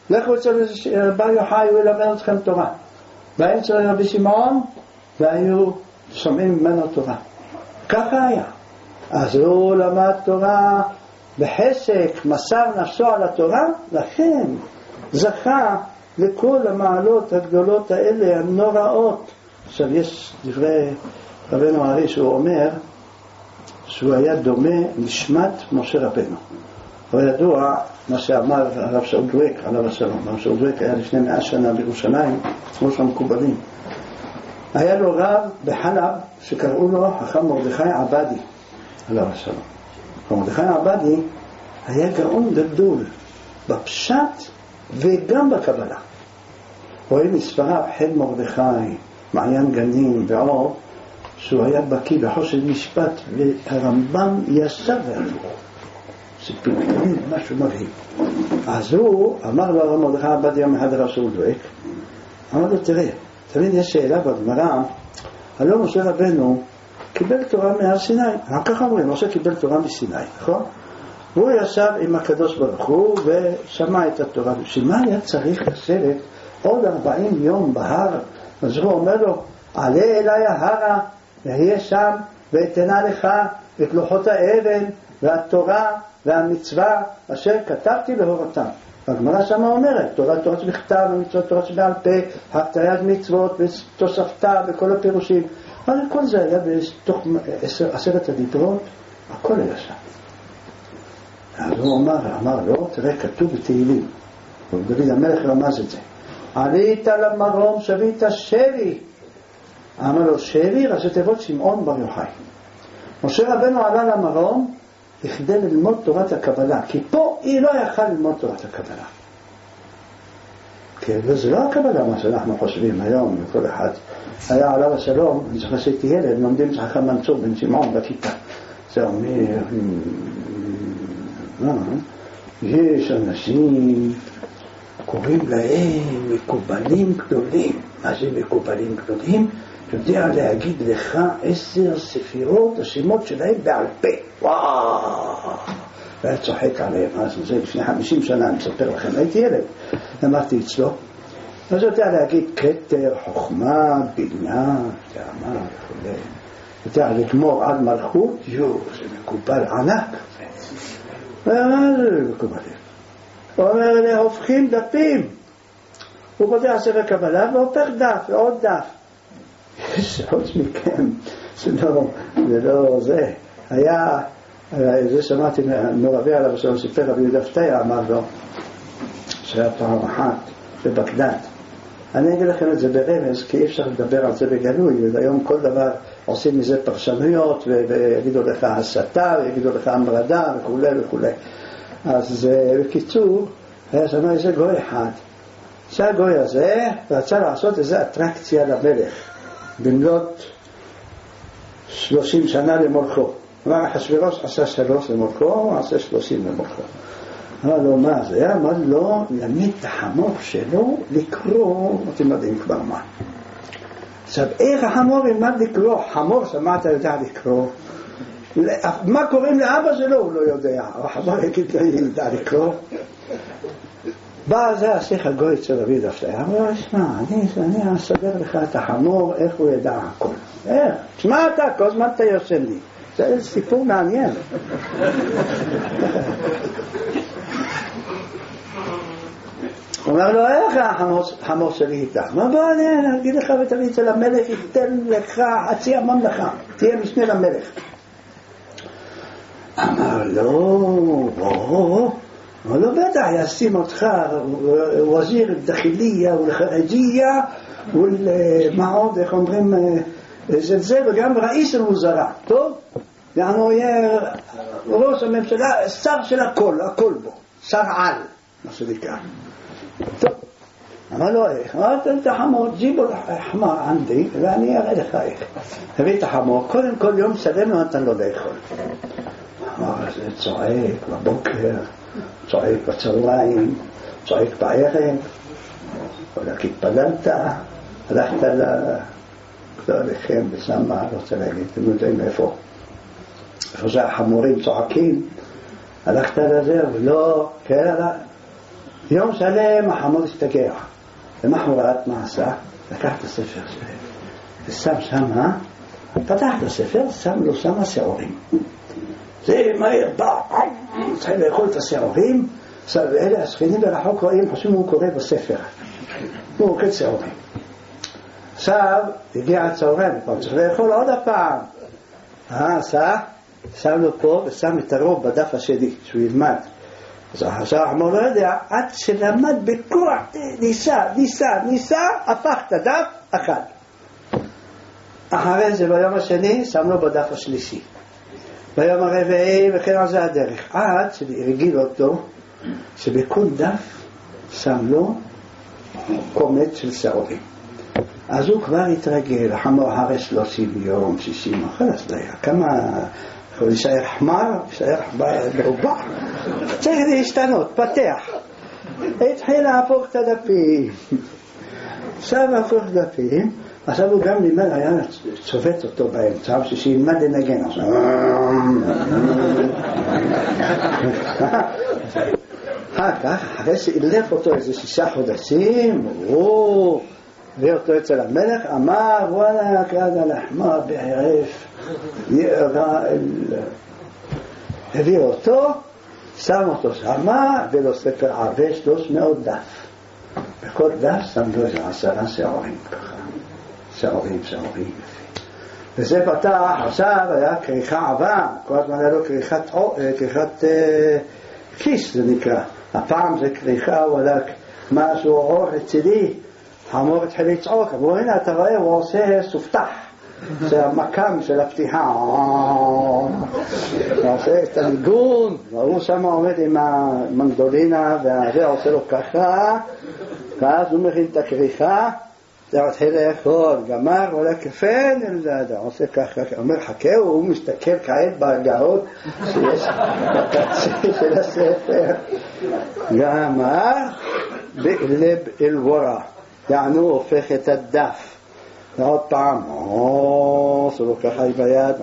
לכו אצל בר יוחאי, הוא ילמד אתכם תורה. באים אצל רבי שמעון, והיו שומעים ממנו תורה. ככה היה. אז הוא למד תורה בחסק, מסר נפשו על התורה, לכן זכה לכל המעלות הגדולות האלה, הנוראות. עכשיו יש דברי רבנו הארי שהוא אומר שהוא היה דומה נשמת משה רבנו. אבל ידוע מה שאמר הרב שאול דואק עליו השלום. הרב שאול דואק היה לפני מאה שנה בירושלים, ראש המקובלים. היה לו רב בחלב שקראו לו חכם מרדכי עבדי עליו השלום. מרדכי עבדי היה גאון גדול בפשט וגם בקבלה. רואים מספריו חן מרדכי, מעיין גנים ועוד, שהוא היה בקיא בחושן משפט, והרמב"ם ישב והפוך. סיפור קטנים, משהו מבהיל. אז הוא אמר לו הרב מרדכי עבדי יום אחד הרב שאול דואק, אמר לו תראה, תמיד יש שאלה בגמרא, הלא משה רבנו קיבל תורה מהר סיני. ככה אומרים, משה קיבל תורה מסיני, נכון? והוא ישב עם הקדוש ברוך הוא ושמע את התורה. שמה היה צריך לשבת עוד ארבעים יום בהר? אז הוא אומר לו, עלה אליי ההרה והיה שם ואתנה לך את לוחות האבן והתורה והמצווה אשר כתבתי להורתם. הגמרא שמה אומרת, תורה תורה שבכתב ומצוות תורה שבעל פה, הפתיית מצוות ותוספתה וכל הפירושים. אבל כל זה היה בתוך עשרת הדיברות, הכל היה שם. אז הוא אמר, אמר לו, תראה, כתוב בתהילים, דוד המלך רמז את זה, עלית למרום שבית שבי. אמר לו, שבי ראשי תיבות שמעון בר יוחאי. משה רבנו עלה למרום כדי ללמוד תורת הקבלה, כי פה היא לא יכל ללמוד תורת הקבלה. כי זה לא הקבלה מה שאנחנו חושבים היום, וכל אחד היה עליו השלום. אני זוכר שהייתי ילד, לומדים את חכם מנצור בן שמעון בכיתה. זה אומר, יש אנשים קוראים להם מקובלים גדולים. מה זה מקובלים גדולים? יודע להגיד לך עשר ספירות, השמות שלהם בעל פה. וואו! והיה צוחק עליהם. אז זה לפני חמישים שנה, אני מספר לכם, הייתי ילד. אמרתי אצלו. אז יודע להגיד כתר, חוכמה, בינה, תאמה וכו'. יודע לגמור עד מלכות, יו, זה מקובל ענק. מה זה מקובלים? הוא אומר, אלה הופכים דפים. הוא פותח ספר קבלה והופך דף ועוד דף. חוץ מכם, זה לא, זה לא זה. היה, זה שמעתי מרבי עליו שלום, סיפר רבי יהודה פתיה, אמר לו, שהיה פעם אחת בבגדד. אני אגיד לכם את זה ברמז, כי אי אפשר לדבר על זה בגלוי, והיום כל דבר עושים מזה פרשנויות, ויגידו לך הסתה, ויגידו לך המרדה, וכו' וכו'. אז בקיצור, היה שם איזה גוי אחד. שהגוי הזה רצה לעשות איזו אטרקציה למלך, במלאת שלושים שנה למולכו. אמר אחשוורוש עשה שלוש למולכו, הוא עשה שלושים למולכו. אמר לו, מה זה? אמר לו, למד את החמור שלו לקרוא, אתם יודעים כבר מה. עכשיו, איך החמור ילמד לקרוא? חמור, שמעת יודע לקרוא. מה קוראים לאבא שלו? הוא לא יודע. החמור יגיד לו, ידע לקרוא. בא זה השיח הגוי אצל רבי דפתיה. אמר לו, שמע, אני אסדר לך את החמור, איך הוא ידע הכל. איך? שמע אתה, כל זמן אתה יושב לי. זה סיפור מעניין. הוא אומר לו, איך החמור שלי איתך? אמר, בוא אני אגיד לך ותביא אצל המלך, ייתן לך חצי הממלכה, תהיה משנה למלך. אמר לו, בוא, אמר לו, בטח, ישים אותך וזיר דחיליה ולחרג'יה ולמה עוד, איך אומרים, זה זה, וגם ראיס המוזרה, טוב? ואנו יהיה ראש הממשלה, שר של הכל, הכל בו, שר על, מה שנקרא. טוב, אמר לו איך? אמרתי את החמור, ג'יבו החמר ענדי, ואני אראה לך איך. תביא את החמור, קודם כל יום סלם לא נתן לו לאכול. אמר, זה צועק בבוקר, צועק בצהריים, צועק בערב, רק התפללת, הלכת לכם ושמה, לא רוצה להגיד, אתם יודעים איפה. איפה זה החמורים צועקים, הלכת לזה, ולא, כן, יום שלם החמור השתגע. למחרת מה עשה? לקח את הספר שלהם ושם שמה, פתח את הספר, שם לו שמה שעורים. זה מהר בא, צריך לאכול את השעורים. אלה השכנים ברחוק רואים, חושבים הוא קורא בספר, הוא אוכל שעורים. עכשיו הגיע הצהריים, צריך לאכול עוד הפעם. אה, עשה, שם לו פה ושם את הרוב בדף השני שהוא ילמד. אז עכשיו החמור לא יודע, עד שלמד בכוח, ניסה, ניסה, ניסה, הפך את הדף, אכל. אחרי זה ביום השני שם לו בדף השלישי, ביום הרביעי, וכן על זה הדרך, עד שהרגיל אותו שבכל דף שם לו קומץ של שעורים. אז הוא כבר התרגל, החמור אחרי שלושים יום, שישים, חלס די, כמה יכול להישאר חמר, להישאר ברובע, צריך להשתנות, פתח. התחיל להפוך את הדפים, עכשיו להפוך את הדפים, עכשיו הוא גם לימד, היה צובט אותו באמצע, שילמד לנגן עכשיו. אחר כך, אחרי שאילף אותו איזה שישה חודשים, הוא הביא אותו אצל המלך, אמר, וואלה, כעד על החמר בערף, הביא אותו, שם אותו שמה, ולא ספר ערבי שלוש מאות דף. בכל דף שם לו איזה עשרה שעורים ככה. שעורים, שעורים. וזה פתח, עכשיו היה כריכה עבר, כל הזמן היה לו כריכת, כריכת אה, כיס זה נקרא. הפעם זה כריכה, הוא היה משהו אור רציני, המור התחיל לצעוק, אמרו הנה אתה רואה, הוא עושה סופתח, זה המקם של הפתיחה, הוא עושה את הניגון, והוא שם עומד עם המנדולינה, וזה עושה לו ככה, ואז הוא מכין את הכריכה, זה מתחיל לאכול, גמר, עולה כפן, הוא עושה ככה, אומר חכה, הוא מסתכל כעת בהגאות שיש בקצה של הספר, גמר, בלב אל ורע, יענו הופך את הדף, ועוד פעם, עושה לו ככה ביד,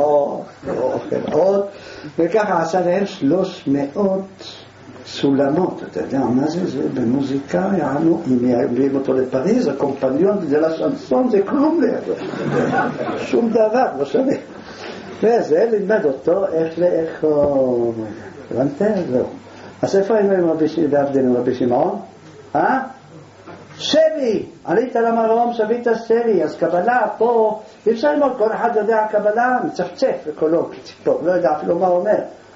אוכל עוד, וככה עשה להם שלוש מאות סולמות. אתה יודע מה זה? זה במוזיקה, יענו, אם יביאים אותו לפריז, הקומפניון זה לשנסון, זה כלום לידו, שום דבר, לא שווה. וזה לימד אותו איך לאכול. הבנתם? זהו. אז איפה היינו עם רבי שמעון, בהבדל עם רבי שמעון? אה? שבי! עלית למרום, שבית שבי. אז קבלה פה, אי אפשר ללמוד, כל אחד יודע קבלה, מצפצף וקולו, כציפור, לא יודע אפילו מה אומר.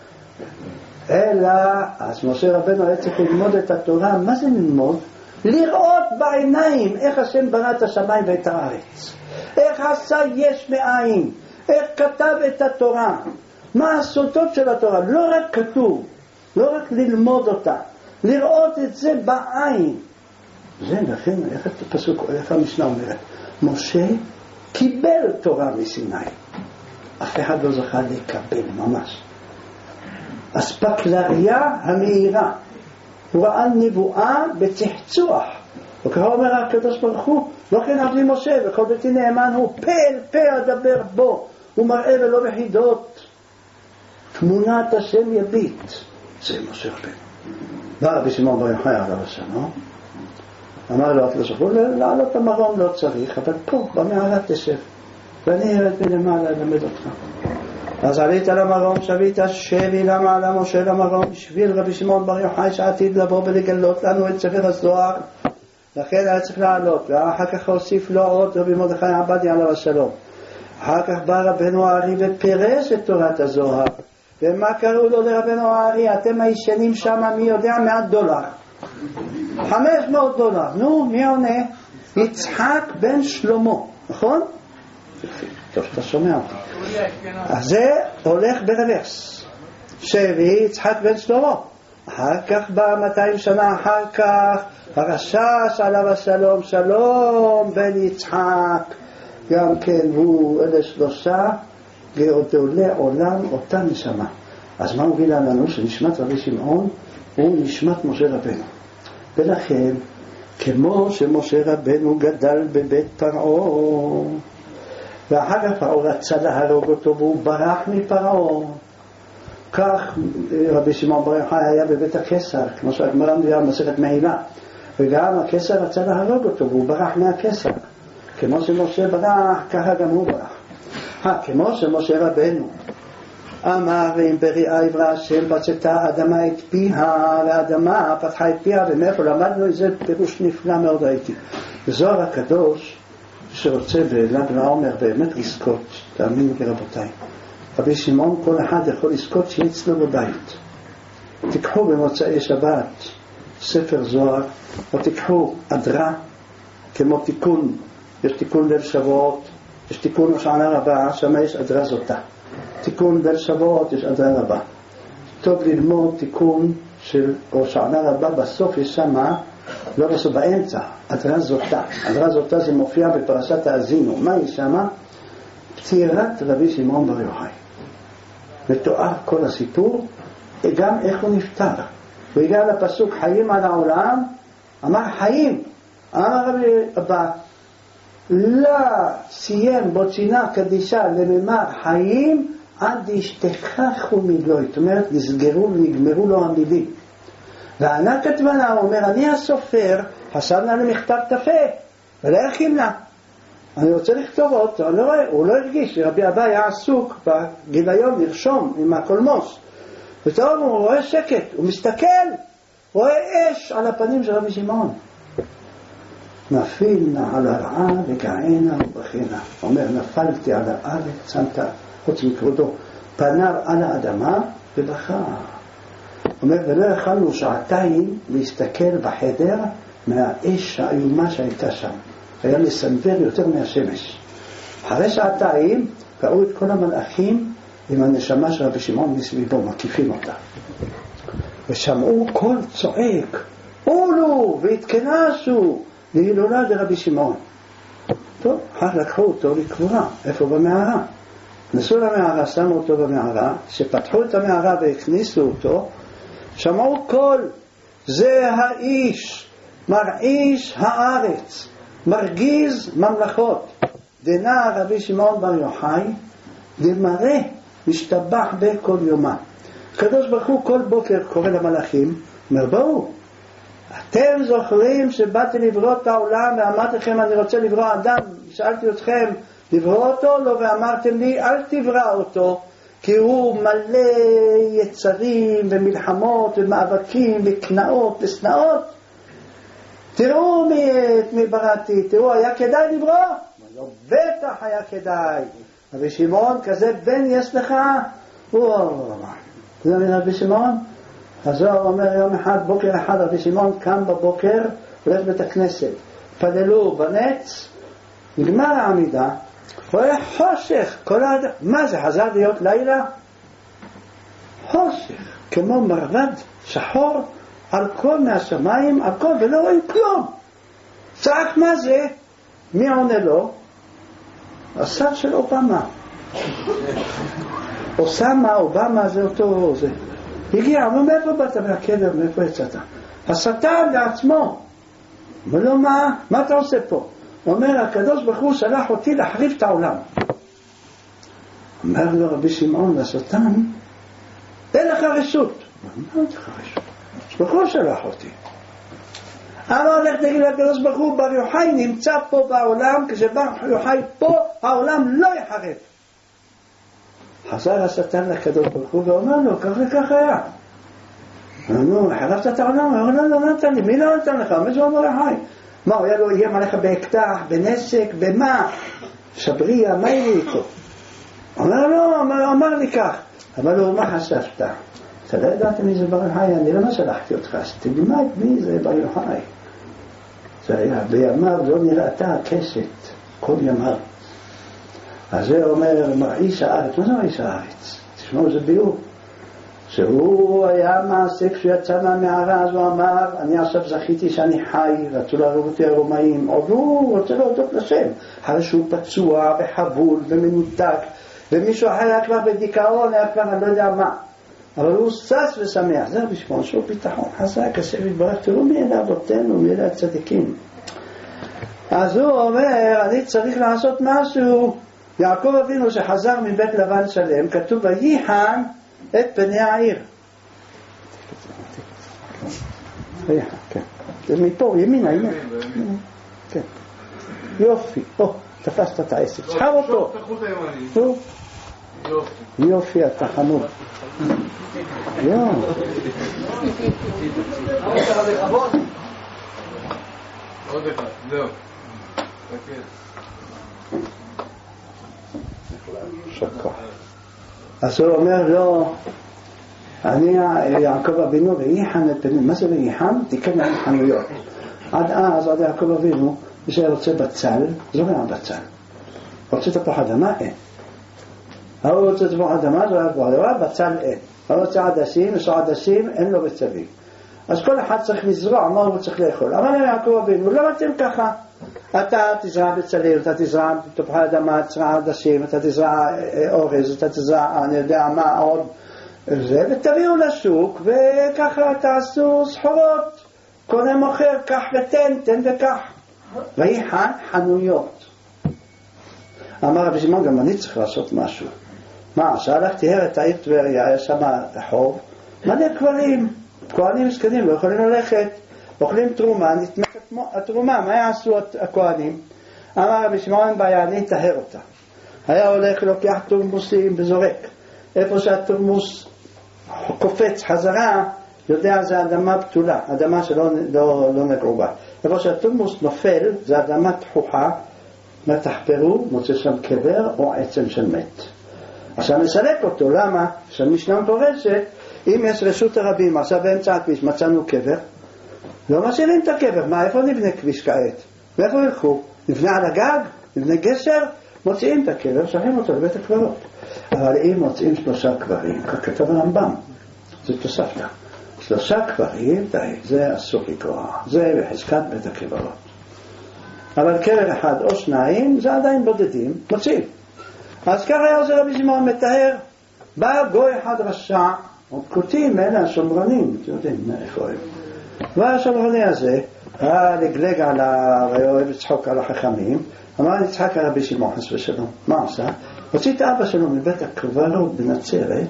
אלא, אז משה רבנו היה צריך ללמוד את התורה. מה זה ללמוד? לראות בעיניים איך השם בנה את השמיים ואת הארץ, איך עשה יש מאין, איך כתב את התורה, מה הסודות של התורה. לא רק כתוב, לא רק ללמוד אותה, לראות את זה בעין. זה לכן, איך הפסוק, איך המשנה אומרת, משה קיבל תורה מסיני, אף אחד לא זכה לקבל ממש. הספקלריה המהירה, הוא ראה נבואה בצחצוח, וככה אומר הקדוש ברוך הוא, לא כן עבדי משה וכל ביתי נאמן הוא פה אל פה אדבר בו, הוא מראה ולא בחידות, תמונת השם יביט. זה משה רבנו. בא רבי שמעון בר יוחאי עליו השלום, אמר לו הקדוש ברוך הוא, לעלות המרום לא צריך, אבל פה במערה תשב ואני ארד מלמעלה ללמד אותך. אז עלית למרום, שבית שבי למעלה משה למרום, בשביל רבי שמעון בר יוחאי שעתיד לבוא ולגלות לנו את ספר הזוהר, לכן היה צריך לעלות. ואחר כך הוסיף לו עוד רבי מרדכי עבדיה עליו השלום. אחר כך בא רבנו הארי ופירש את תורת הזוהר. ומה קראו לו לרבנו הארי? אתם הישנים שם, מי יודע, מאה דולר, חמש מאות דולר. נו, מי עונה? יצחק בן שלמה, נכון? טוב, אתה שומע אותי. אז זה הולך ברוורס. שבי יצחק בן שלמה. אחר כך בא מאתיים שנה אחר כך הרשש עליו השלום, שלום בן יצחק, גם כן הוא אלה שלושה גאולי עולם אותה נשמה. אז מה הוא גילה לנו? שנשמת רבי שמעון הוא נשמת משה רבנו. ולכן כמו שמשה רבנו גדל בבית פרעה, ואחר כך פרעה רצה להרוג אותו והוא ברח מפרעה, כך רבי שמעון בר יוחאי היה בבית הקיסר, כמו שהגמרא מביאה במסכת מהילה, וגם הקיסר רצה להרוג אותו והוא ברח מהקיסר. כמו שמשה ברח, ככה גם הוא ברח. אה, כמו שמשה רבנו אמר, ואם בריאה יברא השם פצתה האדמה את פיה, והאדמה פתחה את פיה, ומאיפה למדנו את זה? פירוש נפלא מאוד ראיתי. זוהר הקדוש שרוצה בל"ג בעומר באמת לזכות, תאמינו לי רבותיי, רבי שמעון כל אחד יכול לזכות שיהיה אצלו בבית. תיקחו במוצאי שבת ספר זוהר, או תיקחו אדרה, כמו תיקון, יש תיקון ליל שבועות, יש תיקון הושענא רבה, שם יש אדרה זוטה. תיקון ליל שבועות יש אדרה רבה. טוב ללמוד תיקון של הושענא רבה, בסוף יש שמה, לא בסוף, באמצע, אדרה זוטה. אדרה זוטה זה מופיע בפרשת האזינו. מה יש שמה? פטירת רבי שמעון בר יוחאי. מתואר כל הסיפור, גם איך הוא נפטר. הוא הגיע לפסוק חיים על העולם, אמר חיים. אמר רבי אבא, לא סיים בו צינה קדישה לממר חיים עד ישתכחו מגלוי. זאת אומרת, נסגרו ונגמרו לו המילים. וענה כתבנה, הוא אומר, אני הסופר, חשבנה למכתב תפה, ולא יכין לה. אני רוצה לכתוב אותו, אני לא רואה, הוא לא הרגיש, רבי אבא היה עסוק בגיליון לרשום עם הקולמוס. וטוב, הוא רואה שקט, הוא מסתכל, הוא רואה אש על הפנים של רבי שמעון. נפיל נא על הרעה וגענה ובכינה. אומר, נפלתי על הארץ, שמת חוץ מכבודו, פניו על האדמה ובכה. אומר, ולא יכלנו שעתיים להסתכל בחדר מהאש האיומה שהייתה שם. היה מסנוור יותר מהשמש. אחרי שעתיים ראו את כל המלאכים עם הנשמה של רבי שמעון מסביבו, מקיפים אותה. ושמעו קול צועק, אולו והתכנסו להילולה דרבי שמעון. טוב, אחר לקחו אותו לקבורה. איפה? במערה. נסו למערה, שמו אותו במערה, שפתחו את המערה והכניסו אותו, שמעו קול, זה האיש, מרעיש הארץ, מרגיז ממלכות. דנא רבי שמעון בר יוחאי, דמראה משתבח בכל יומה. הקדוש ברוך הוא כל בוקר קורא למלאכים, אומר, בואו, אתם זוכרים שבאתי לברוא את העולם ואמרתי לכם אני רוצה לברוא אדם, שאלתי אתכם לברוא אותו? לא, ואמרתם לי אל תברא אותו כי הוא מלא יצרים ומלחמות ומאבקים וקנאות ושנאות. תראו מי, מי בראתי, תראו, היה כדאי לברוא? לא, בטח היה כדאי. רבי שמעון, כזה בן יש לך? וואו, זה מן רבי שמעון? הזוהר אומר יום אחד, בוקר אחד, רבי שמעון קם בבוקר, הולך בית הכנסת, פללו בנץ, נגמר העמידה, רואה חושך, כל האדם, מה זה, חזר להיות לילה? חושך, כמו מרבד שחור, על כל מהשמיים, על כל, ולא רואים כלום. צעק מה זה? מי עונה לו? השר של אובמה. אוסמה, אובמה זה אותו, זה. הגיע, אבל מאיפה באת מהקבר, מאיפה יצאת? השטן לעצמו. אומר לו, מה? מה אתה עושה פה? הוא אומר, הקדוש ברוך הוא שלח אותי להחריב את העולם. אומר לו רבי שמעון לשטן, אין לך רשות. מה אין לך רשות? ברוך הוא שלח אותי. אמר לך תגיד לקדוש ברוך הוא, בר יוחאי נמצא פה בעולם, כשבר יוחאי פה, העולם לא יחרב. חזר השטן לקדוש ברוך הוא ואומר לו, כך וכך היה. נו, חרבת את העולם? הוא אומר, לא, לא נתן לי. מי לא נתן לך? מי זה אומר יוחאי? מה, הוא היה לו איים עליך באקדח, בנשק, במה? שבריה, מה יהיה איתו? אומר לו, אמר לי כך. אמר לו, מה חשבת? אתה לא ידעת מי זה בר יוחאי? אני לא שלחתי אותך, אז תלמד מי זה בר יוחאי. זה היה בימיו, לא נראתה הקשת, כל ימיו. אז זה אומר, מרעיש הארץ. מה זה מרעיש הארץ? תשמעו, זה ביור. שהוא היה מעשה כשהוא יצא מהמערה, אז הוא אמר, אני עכשיו זכיתי שאני חי, רצו להרוג אותי הרומאים, עוד הוא רוצה להודות לשם. אחרי שהוא פצוע וחבול ומנותק, ומישהו אחר היה כבר בדיכאון, היה כבר אני לא יודע מה. אבל הוא סס ושמח, זה רבי שמעון, שהוא ביטחון חזק, השם יתברך, תראו מי אלה אבותינו, מי אלה הצדיקים. אז הוא אומר, אני צריך לעשות משהו. יעקב אבינו שחזר מבית לבן שלם, כתוב ויחן את פני העיר. כן. זה מפה, ימינה, ימינה. כן. יופי. או, תפסת את העסק. שחר אותו. יופי, אתה חמוד. יואו. עוד אחד, זהו. שקה. אז הוא אומר לו, אני יעקב אבינו ואיחן את פנים. מה זה ואיחן? תיקן להם חנויות. עד אז, עד יעקב אבינו, מי שרוצה בצל, זורע בצל. רוצה תפוח אדמה? אין. הוא רוצה תפוח אדמה, זורע תפוח אדמה, בצל אין. הוא רוצה עדשים, יש לו עדשים, אין לו בצלים. אז כל אחד צריך לזרוע, מה הוא צריך לאכול. אבל יעקב אבינו, לא רוצים ככה. אתה תזרע בצלים, אתה תזרע תפוחי אדמה, תזרע עדשים, אתה תזרע אורז, אתה תזרע, אני יודע מה עוד, זה, ותביאו לשוק, וככה תעשו סחורות. קונה מוכר, כך ותן, תן וכך. ויחן חנויות. אמר רבי שמעון, גם אני צריך לעשות משהו. מה, שהלכתי הר את העיר טבריה, היה שם רחוב, מלא קברים, כהנים מסכנים, לא יכולים ללכת, אוכלים תרומה, נתמכת התרומה, מה יעשו הכהנים? אמר רבי שמעון, אין בעיה, אני אטהר אותה. היה הולך, לוקח תורמוסים וזורק. איפה שהתורמוס קופץ חזרה, יודע זה אדמה פתולה, אדמה שלא לא, לא נגעו בה. איפה שהתורמוס נופל, זה אדמה תחוכה, מתחפרו, מוצא שם קבר או עצם של מת. עכשיו נסלק אותו, למה? שהמשנה מפורשת, אם יש רשות הרבים, עכשיו באמצע הכביש מצאנו קבר, לא משאירים את הקבר, מה, איפה נבנה כביש כעת? ואיפה ילכו? נבנה על הגג? נבנה גשר? מוציאים את הקבר, שולחים אותו לבית הקברות. אבל אם מוצאים שלושה קברים, ככתב הרמב"ם, זה תוספתא. שלושה קברים, די, זה אסור לגרוע, זה בחזקת בית הקברות. אבל קבר אחד או שניים, זה עדיין בודדים, מוצאים. אז ככה היה עוזר רבי שמעון מטהר, בא גוי אחד רשע, עוד קוטים, אלה השומרנים, אתם יודעים איפה הם. והשומרני הזה, היה לגלג על ה... ואוהב לצחוק על החכמים, אמר נצחק על רבי שמעון חס ושלום. מה עשה? הוציא את אבא שלו מבית הקברות בנצרת,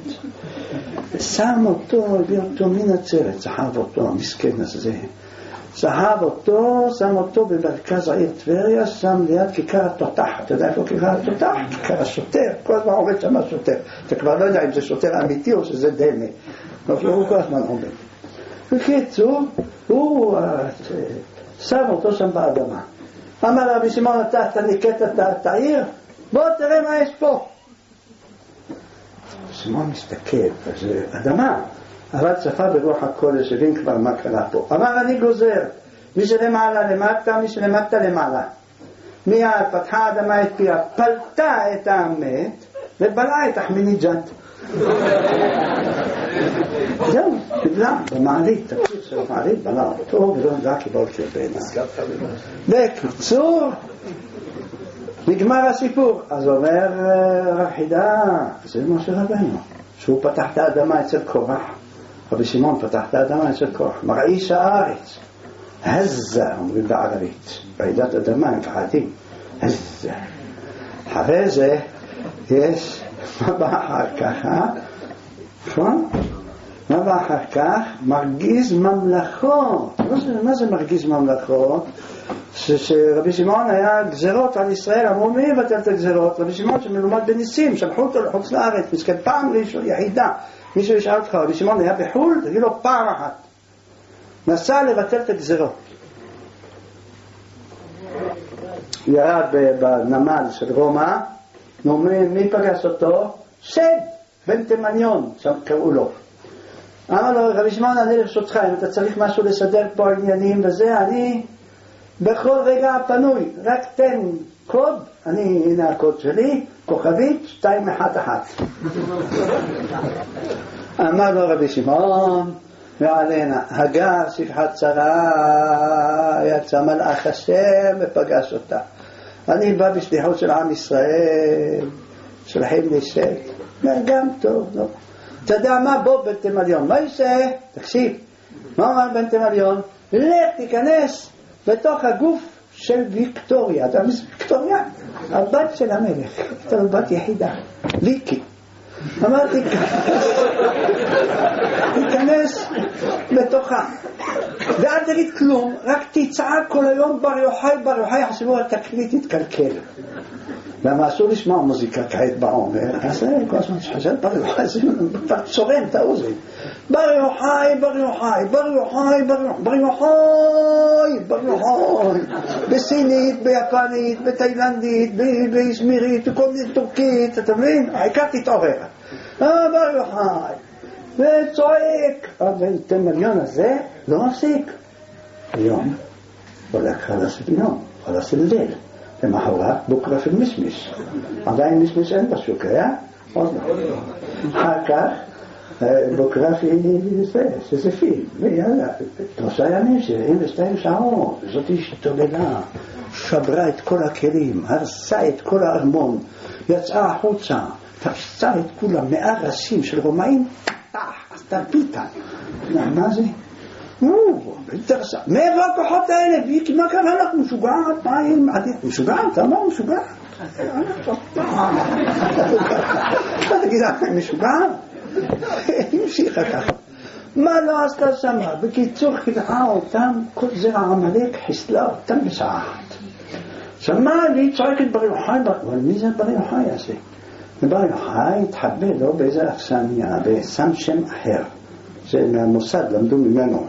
שם אותו, הביא אותו מנצרת, זהב אותו, המסכן הזה. זהב אותו, שם אותו במרכז העיר טבריה, שם ליד כיכר התותח. אתה יודע איפה כיכר התותח? כיכר השוטר. כל הזמן עובד שם השוטר. אתה כבר לא יודע אם זה שוטר אמיתי או שזה דמה. הוא כל הזמן עובד. בקיצור, הוא שם אותו שם באדמה. אמר רבי שמעון, אתה ניקט את העיר? בוא תראה מה יש פה. שמעון מסתכל, זה אדמה. אבל צפה ברוח הקודש, הבין כבר מה קרה פה. אמר אני גוזר, מי שלמעלה למטה, מי שלמטה למעלה. מיד פתחה האדמה את פיה, פלטה את המת, ובלעה את אחמינג'ת. זהו, בגלל, במעלית, תקשיב של המעלית, בלעה אותו, ולא נדע קיבול כלבינה. בקיצור, נגמר הסיפור. אז אומר רחידה, זה משה רבנו, שהוא פתח את האדמה אצל קורח. רבי שמעון פתח את האדמה אצל קורח, מרעיש הארץ. הזה, אומרים בערבית, רעידת אדמה, הם פחדים. הזה. אחרי זה, יש, מה בא אחר כך, נכון? מה בא אחר כך? מרגיז ממלכות. מה זה מרגיז ממלכות? שרבי שמעון היה גזרות על ישראל, אמרו מי יבטל את הגזרות? רבי שמעון שמלומד בניסים, שלחו אותו לחוץ לארץ, מסכן פעם ראשון יחידה. מישהו ישאל אותך, רבי שמעון היה בחול? תגיד לו פעם אחת. נסע לבטל את הגזרות. ירד בנמל של רומא, מי פגש אותו? שד, בן תימניון, שם קראו לו. אמר לו, רבי שמעון, אני לרשותך, אם אתה צריך משהו לסדר פה עניינים וזה, אני בכל רגע פנוי, רק תן קוד, אני, הנה הקוד שלי, כוכבית, שתיים אחת אחת. אמר לו רבי שמעון, ועלינה, הגר שפחת צרה, יצא מלאך השם ופגש אותה. אני בא בשליחות של עם ישראל, שלחים לי שד, גם טוב, לא. אתה יודע מה? בוא בן תימניון, מה יעשה? תקשיב, מה אומר בן תימניון? לך תיכנס בתוך הגוף של ויקטוריה. אתה מזה ויקטוריה? הבת של המלך, אתה בת יחידה, ויקי. אמרתי ככה, אותך. ואל תגיד כלום, רק תצעק כל היום בר יוחאי, בר יוחאי, יחשבו התקליט יתקלקל. למה אסור לשמוע מוזיקה כעת בעומר, אז זה כל הזמן שחשב בר יוחאי, זה כבר צורם את האוזן. בר יוחאי, בר יוחאי, בר יוחאי, בר יוחאי, בר יוחאי, בסינית, ביפנית, בתאילנדית, באזמירית, בכל מיני טורקית, אתה מבין? העיקר תתעורר. אה, בר יוחאי, וצועק. אבל תמליון הזה לא מפסיק. היום הולך חלס ביום, חלס ליל. למחרת בוקרה של מישמיש. עדיין מישמיש אין בשוק, היה? עוד לא. אחר כך בוקרה שזה פיל, ויאללה, שלושה ימים, שבעים ושתיים שעות, זאת השתוללה, שברה את כל הכלים, הרסה את כל הארמון, יצאה החוצה, תפסה את כולם, מאה ראשים של רומאים, עשתה פיתה. מה זה? מאיפה הכוחות האלה? מה קרה לך? משוגעת? מה היא? משוגעת? אמר משוגעת? מה תגיד לך? משוגעת? המשיכה ככה. מה לא עשתה שמה? בקיצור חילאה אותם, כל זרע עמלק חיסלה אותם בשעה אחת. שמה לי צועקת בר יוחאי, אבל מי זה בר יוחאי הזה? בר יוחאי התחבא לו באיזה אכסניה ושם שם אחר. זה מהמוסד, למדו ממנו.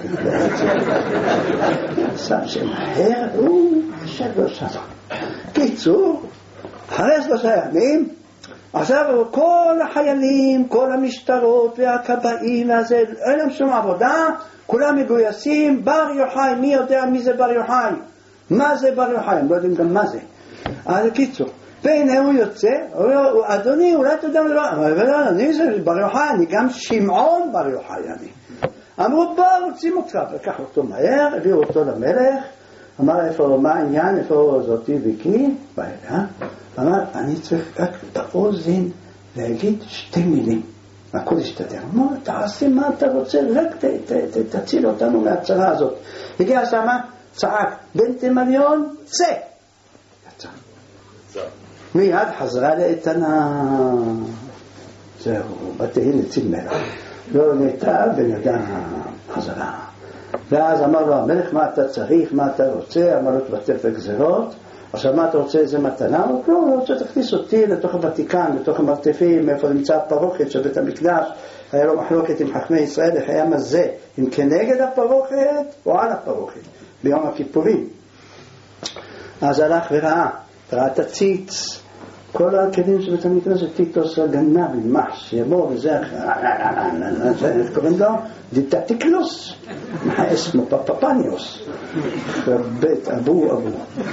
שם שם אחר, הוא חשב לו שמה. קיצור, אחרי שלושה ימים, עכשיו כל החיילים, כל המשטרות והכבאים והזה, אין להם שום עבודה, כולם מגויסים, בר יוחאי, מי יודע מי זה בר יוחאי? מה זה בר יוחאי? הם לא יודעים גם מה זה. אז קיצור, והנה הוא יוצא, הוא אומר, אדוני, אולי אתה יודע מה זה? אבל אני זה בר יוחאי, אני גם שמעון בר יוחאי אני. אמרו, בוא, רוצים אותך, לקח אותו מהר, הביאו אותו למלך, אמר, איפה, מה העניין, איפה זאתי ויקי? בעיה. אמר, אני צריך רק באוזן להגיד שתי מילים. הכל ישתדר. אמר, תעשה מה אתה רוצה, רק ת, ת, ת, תציל אותנו מהצרה הזאת. הגיע שמה, צעק, בן תימליון, צא! יצא. מיד חזרה לאיתנה. זהו, בתהי נציל מלך. לא נטע ונדע חזרה. ואז אמר לו המלך, מה אתה צריך, מה אתה רוצה? אמר לו, תבטל את הגזרות. עכשיו מה אתה רוצה, איזה מתנה? הוא לא, הוא רוצה תכניס אותי לתוך הוותיקן, לתוך המרתפים, איפה נמצא הפרוכת של בית המקדש. היה לו מחלוקת עם חכמי ישראל, איך היה מזה, אם כנגד הפרוכת או על הפרוכת, ביום הכיפורים. אז הלך וראה, ראה את הציץ, כל הכלים של בית המקדש זה טיטוס הגנב, מחש, יבוא וזה, איך קוראים לו? דיטטיקלוס, אסמו פפפניוס, בית אבו אבו.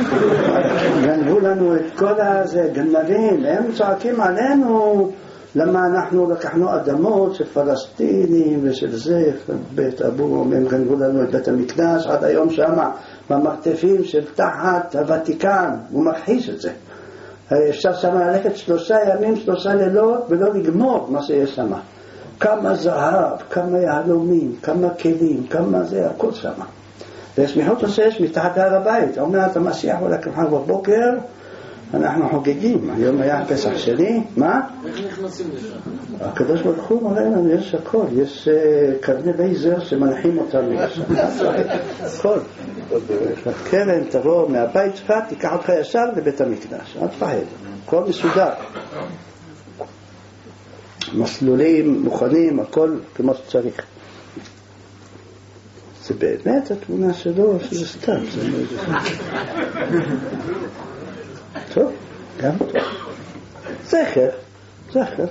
גנבו לנו את כל הזה, גנבים, הם צועקים עלינו, למה אנחנו לקחנו אדמות של פלסטינים ושל זה, בית אבו, הם גנבו לנו את בית המקדש, עד היום שמה, במרתפים של תחת הוותיקן, הוא מכחיש את זה. אפשר שם ללכת שלושה ימים, שלושה לילות, ולא לגמור מה שיש שם. כמה זהב, כמה יהלומים, כמה כלים, כמה זה, הכל שם. והסמיכות שיש מתחת להר הבית. אומרת המשיח הולך מחר בבוקר, אנחנו חוגגים. היום היה הפסח שלי, מה? איך נכנסים לשם? הקדוש ברוך הוא מראה לנו, יש הכל. יש קרני לייזר שמנחים אותנו לשם. הכל. קרן תבוא מהבית שלך, תיקח אותך ישר לבית המקדש. אל תפחד. הכל מסודר. מסלולים מוכנים, הכל כמו שצריך. זה באמת התמונה שלו, שזה סתם. טוב, גם טוב. זכר, זכר.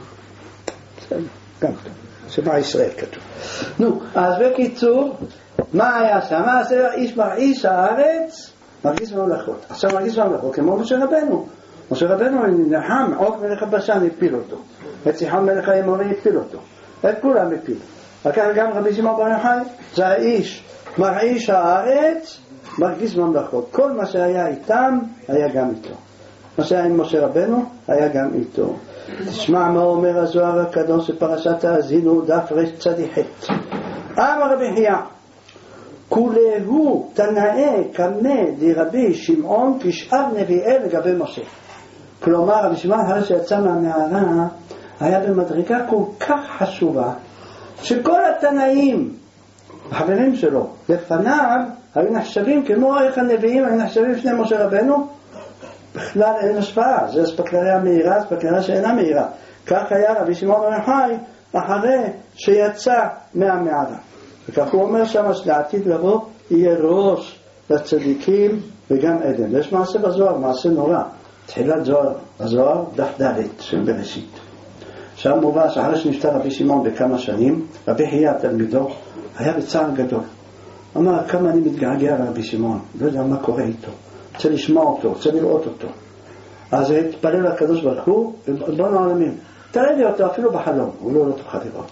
גם טוב. שבע ישראל כתוב. נו, אז בקיצור, מה היה שם? מה זה איש מרעיש הארץ? מרגיש ממלכות. עכשיו מרגיש ממלכות, כמו משה רבנו. משה רבנו נלחם, עוק מלך הבשן הפיל אותו. וציחון מלך האמורי הפיל אותו. את כולם הפיל. וכך גם רבי שמעון בר יוחאי, זה האיש מרעיש הארץ, מרגיש ממלכות. כל מה שהיה איתם, היה גם איתו. מה שהיה עם משה רבנו, היה גם איתו. תשמע מה אומר הזוהר הקדוש בפרשת האזינו, דף רש צדיחת. אמר רבי חייא, כולהו תנאי קמא דרבי שמעון כשאר נביאי לגבי משה. כלומר, רבי שמעון אחרי שיצא מהמערה, היה במדרגה כל כך חשובה, שכל התנאים, החברים שלו, לפניו היו נחשבים כמו איך הנביאים היו נחשבים לפני משה רבנו, בכלל אין השפעה, זה אספקלריה מהירה, אספקלריה שאינה מהירה. כך היה רבי שמעון בר יוחאי אחרי שיצא מהמערה. וכך הוא אומר שם שלעתיד לבוא יהיה ראש לצדיקים וגם עדן. ויש מעשה בזוהר, מעשה נורא. תחילת זוהר, הזוהר דף ד' של בראשית. שם מובא שאחרי שנפטר רבי שמעון בכמה שנים, רבי חייא תלמידו היה בצער גדול. אמר כמה אני מתגעגע לרבי שמעון, לא יודע מה קורה איתו. רוצה לשמוע אותו, רוצה לראות אותו. אז התפלל לקדוש ברוך הוא, בנו העולמים, תראה לי אותו אפילו בחלום, הוא לא, לא תוכל לראות.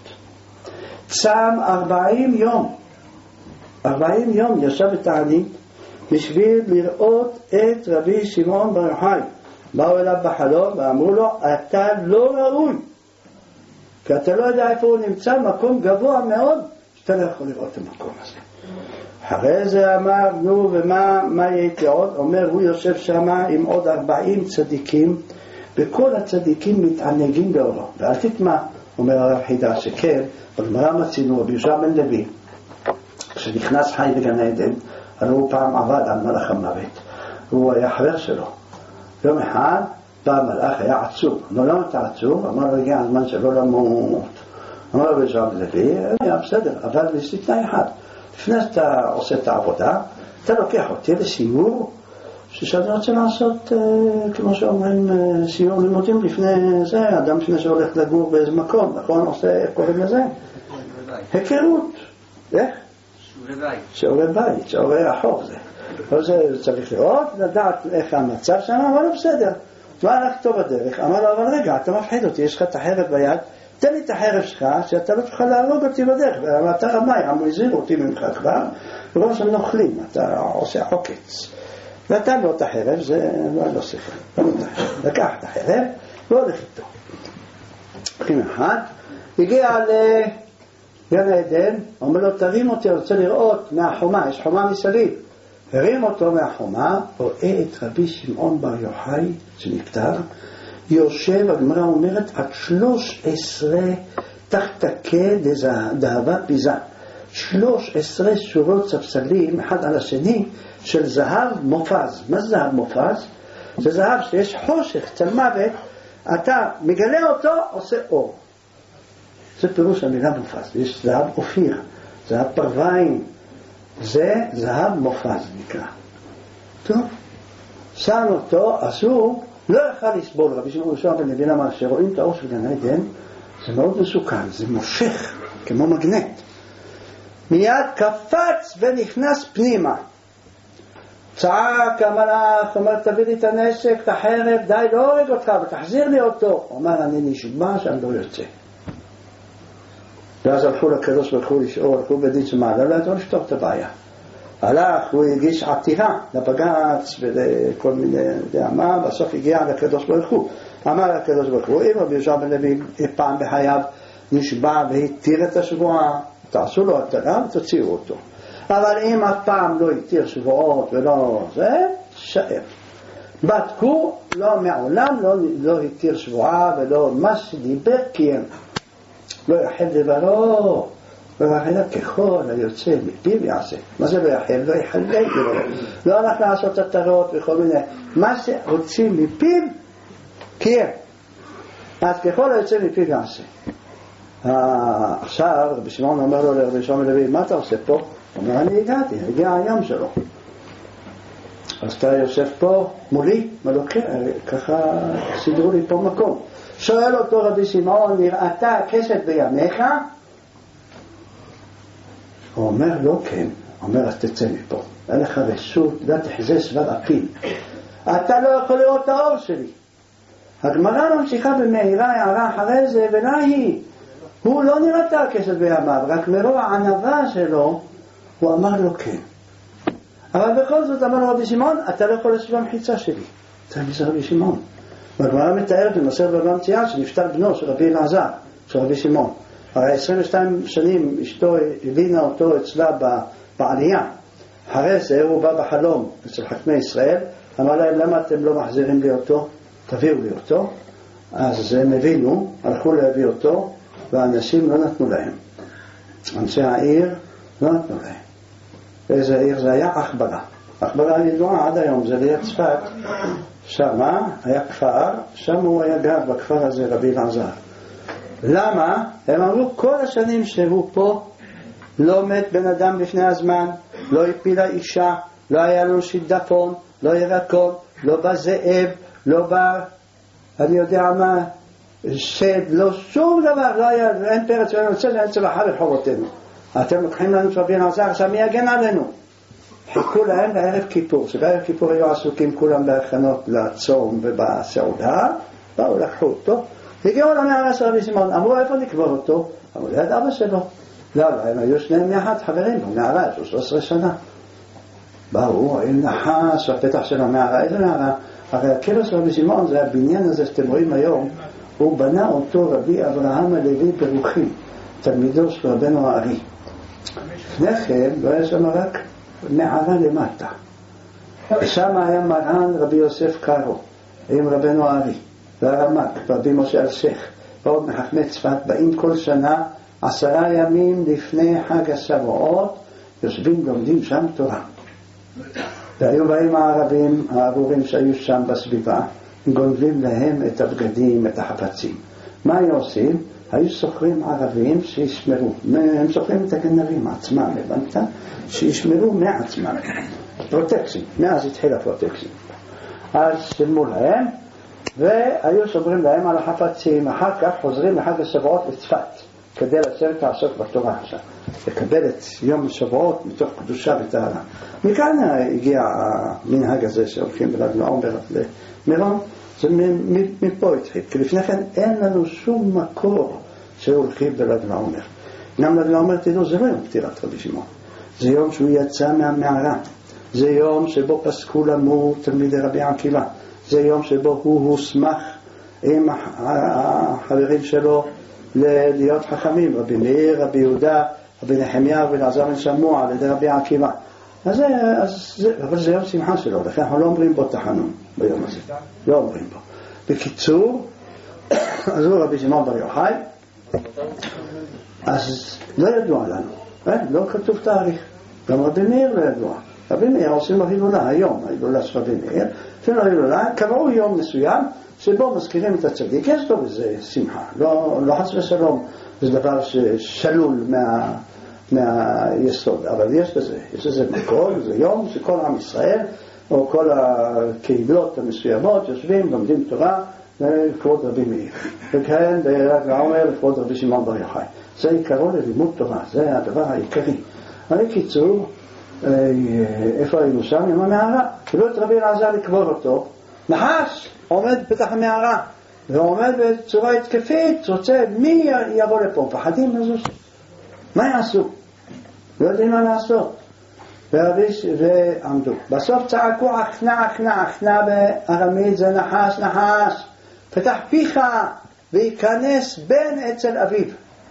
צם ארבעים יום, ארבעים יום ישב בתענית בשביל לראות את רבי שמעון בר יוחאי. באו אליו בחלום ואמרו לו, אתה לא ראוי, כי אתה לא יודע איפה הוא נמצא, מקום גבוה מאוד, שאתה לא יכול לראות את המקום הזה. אחרי זה אמר, נו ומה מה הייתי עוד? אומר, הוא יושב שם עם עוד ארבעים צדיקים, וכל הצדיקים מתענגים באורו. ואל תתמה, אומר הרב חידה, שכן, בגמרא מצינו, רבי יהושע בן לוי, כשנכנס חי בגן עדן, הרי הוא פעם עבד על מלאך המוות, הוא היה חבר שלו. יום אחד, בא המלאך, היה עצוב. אמר, למה אתה עצוב? אמר לו, הגיע הזמן שלא למות. אמר לו, רבי יהושע בן לוי, היה בסדר, אבל יש לי תנאי אחד. לפני שאתה עושה את העבודה, אתה לוקח אותי לסיור, שאני רוצה לעשות, כמו שאומרים, סיור לימודים לפני זה, אדם לפני שהולך לגור באיזה מקום, נכון? עושה, איך קוראים לזה? היכרות. איך? שיעורי בית. שיעורי בית, שיעורי החוק זה. כל זה צריך לראות, לדעת איך המצב שם, אבל לא בסדר. מה הלך טוב בדרך? אמר לו, אבל רגע, אתה מפחיד אותי, יש לך את החרב ביד, תן לי את החרב שלך, שאתה לא תוכל להרוג אותי בדרך. ואתה רמאי, הם הזהירו אותי ממך כבר, ולא שהם נוכלים, אתה עושה חוקץ. ואתה לא את החרב, זה לא ספר. לקח את החרב, והולך איתו. עם אחד, הגיע לגן עדן, אומר לו, תרים אותי, אני רוצה לראות מהחומה, יש חומה מסביב. הרים אותו מהחומה, רואה את רבי שמעון בר יוחאי, שנפטר, יושב, הגמרא אומרת, עד שלוש עשרה תחתקה דאבה פיזה. שלוש עשרה שורות ספסלים, אחד על השני, של זהב מופז. מה זה זהב מופז? זה זהב שיש חושך, צל מוות, אתה מגלה אותו, עושה אור. זה פירוש המילה מופז. יש זהב אופיר, זהב פרוויים, זה זהב מופז נקרא. טוב, שם אותו, עשו, לא יכל לסבול. רבי שמעון בן לוי אמר שרואים את האור של גן עדן, זה מאוד מסוכן, זה מושך כמו מגנט. מיד קפץ ונכנס פנימה. צעק המלאך, אומר, תביא לי את הנשק, את החרב, די, לא הורג אותך, ותחזיר לי אותו. אומר, אני נשבע שאני לא יוצא. ואז הלכו לקדוש ברוך הוא לשאול, הלכו בדין שמעלה, לא ידעו לפתור את הבעיה. הלך, הוא הגיש עתירה לבג"ץ ולכל מיני, יודע מה, בסוף הגיע לקדוש ברוך הוא. אמר לקדוש ברוך הוא, אם רבי יהושע בן לוי פעם בחייו נשבע והתיר את השבועה, תעשו לו התרה ותוציאו אותו. אבל אם אף פעם לא התיר שבועות ולא זה, שער. בדקו, לא מעולם לא, לא התיר שבועה ולא מה שדיבר קיים. לא יחל דברו, לא יחל ככל היוצא מפיו יעשה. מה זה לא יחל? לא יחל דברו. לא הלך לעשות התרות וכל מיני. מה שהוציא מפיו קיים. אז ככל היוצא מפיו יעשה. עכשיו רבי שמעון אומר לו לרבי שמעון בן לוי, מה אתה עושה פה? הוא אומר, אני הגעתי, הגיע היום שלו. אז אתה יושב פה מולי, מלוקח, ככה סידרו לי פה מקום. שואל אותו רבי שמעון, נראתה הקשת בימיך? הוא אומר, לא כן. הוא אומר, אז תצא מפה. אין לך רשות, לא תחזה שבר אפיל. אתה לא יכול לראות את האור שלי. הגמרא ממשיכה במהירה הערה אחרי זה, ולה היא. הוא לא נראתה הקשת בימיו, רק מרוב הענווה שלו, הוא אמר לו כן. אבל בכל זאת אמר לו רבי שמעון, אתה לא יכול לשבת במחיצה שלי. זה מזה רבי שמעון. והגמרא מתארת במסכת בבא מציעא שנפטר בנו של רבי אלעזר, של רבי שמעון. הרי עשרים ושתיים שנים אשתו הבינה אותו אצלה בעלייה. אחרי זה הוא בא בחלום אצל חכמי ישראל, אמר להם, למה אתם לא מחזירים לי אותו? תביאו לי אותו. אז הם הבינו, הלכו להביא אותו, והאנשים לא נתנו להם. אנשי העיר לא נתנו להם. איזה עיר זה היה? אחברה. אחברה ידועה עד היום, זה ליד צפת. שמה היה כפר, שם הוא היה גר בכפר הזה רבי אלעזר. למה? הם אמרו כל השנים שהוא פה לא מת בן אדם לפני הזמן, לא הפילה אישה, לא היה לו שידפון, לא ירקון, לא בא זאב, לא בא אני יודע מה שד, לא שום דבר, לא היה, אין פרץ ואין רוצה, אין צלחה לרחובותינו. אתם לוקחים לנו את רבי אלעזר, עכשיו מי יגן עלינו? חיכו להם לערב כיפור, שבערב כיפור היו עסוקים כולם בהכנות לצום ובסעודה, באו לקחו אותו, הגיעו למערה של רבי שמעון, אמרו איפה נקבור אותו? אמרו ליד אבא שלו. לא, לא, הם היו שניהם יחד חברים במערה, שלוש עשרה שנה. באו, היו נחש בפתח של המערה, איזה מערה? הרי הקבר של רבי שמעון זה הבניין הזה שאתם רואים היום, הוא בנה אותו רבי אברהם הלוי ברוחים, תלמידו של רבנו הארי. לפני כן לא היה שם רק מערה למטה. ושם היה מרן רבי יוסף קארו עם רבנו הארי והרמ"ק רבי משה אלשיך ועוד מחכמי צפת. באים כל שנה עשרה ימים לפני חג השבועות, יושבים לומדים שם תורה. והיו באים הערבים הערורים שהיו שם בסביבה, גונבים להם את הבגדים, את החפצים. מה היו עושים? היו סוחרים ערבים שישמרו, הם סוחרים את הגנבים עצמם, הבנת? שישמרו מעצמם, פרוטקסים, מאז התחיל הפרוטקסים. אז שילמו להם והיו סוגרים להם על החפצים. אחר כך חוזרים לחג השבועות לצפת כדי לשבת לעשות בתורה עכשיו, לקבל את יום השבועות מתוך קדושה וטהרה. מכאן הגיע המנהג הזה שהולכים בל"ג בעומר למירון, זה מפה התחיל, כי לפני כן אין לנו שום מקור שהולכים בל"ג בעומר. גם ל"ג בעומר תדעו, זה לא יום פטירת רבי שמעון, זה יום שהוא יצא מהמערה, זה יום שבו פסקו למות תלמידי רבי עקיבא, זה יום שבו הוא הוסמך עם החברים שלו להיות חכמים, רבי מאיר, רבי יהודה, רבי נחמיה ואלעזר בן שמוע על ידי רבי עקיבא. אז זה, אז זה, אבל זה יום שמחה שלו, לכן אנחנו לא אומרים בו תחנון ביום הזה, לא אומרים בו. בקיצור, אז הוא רבי שמעון בר יוחאי, אז לא ידוע לנו, לא כתוב תאריך, גם רבי מאיר לא ידוע. רבי מאיר עושים לו הילולה היום, ההילולה של רבי מאיר, לפני ההילולה קבעו יום מסוים שבו מזכירים את הצדיק. יש לו איזה שמחה, לא, לא חס ושלום, זה דבר ששלול מה, מהיסוד, אבל יש לזה, יש לזה מקור, זה יום שכל עם ישראל או כל הקהילות המסוימות יושבים, לומדים תורה לכבוד רבי מאיר, וכן בל"ג בעומר לכבוד רבי שמעון בר יוחאי. זה עיקרון ללימוד תורה, זה הדבר העיקרי. אבל קיצור, איפה היינו שם? עם המערה, קיבלו את רבי אלעזר לקבור אותו, נחש עומד פתח המערה ועומד בצורה התקפית, רוצה מי יבוא לפה, פחדים לזוז, מה יעשו? לא יודעים מה לעשות. ועמדו, בסוף צעקו אחנה אחנה, אחנה בארמית זה נחש נחש, פתח פיך וייכנס בן אצל אביו.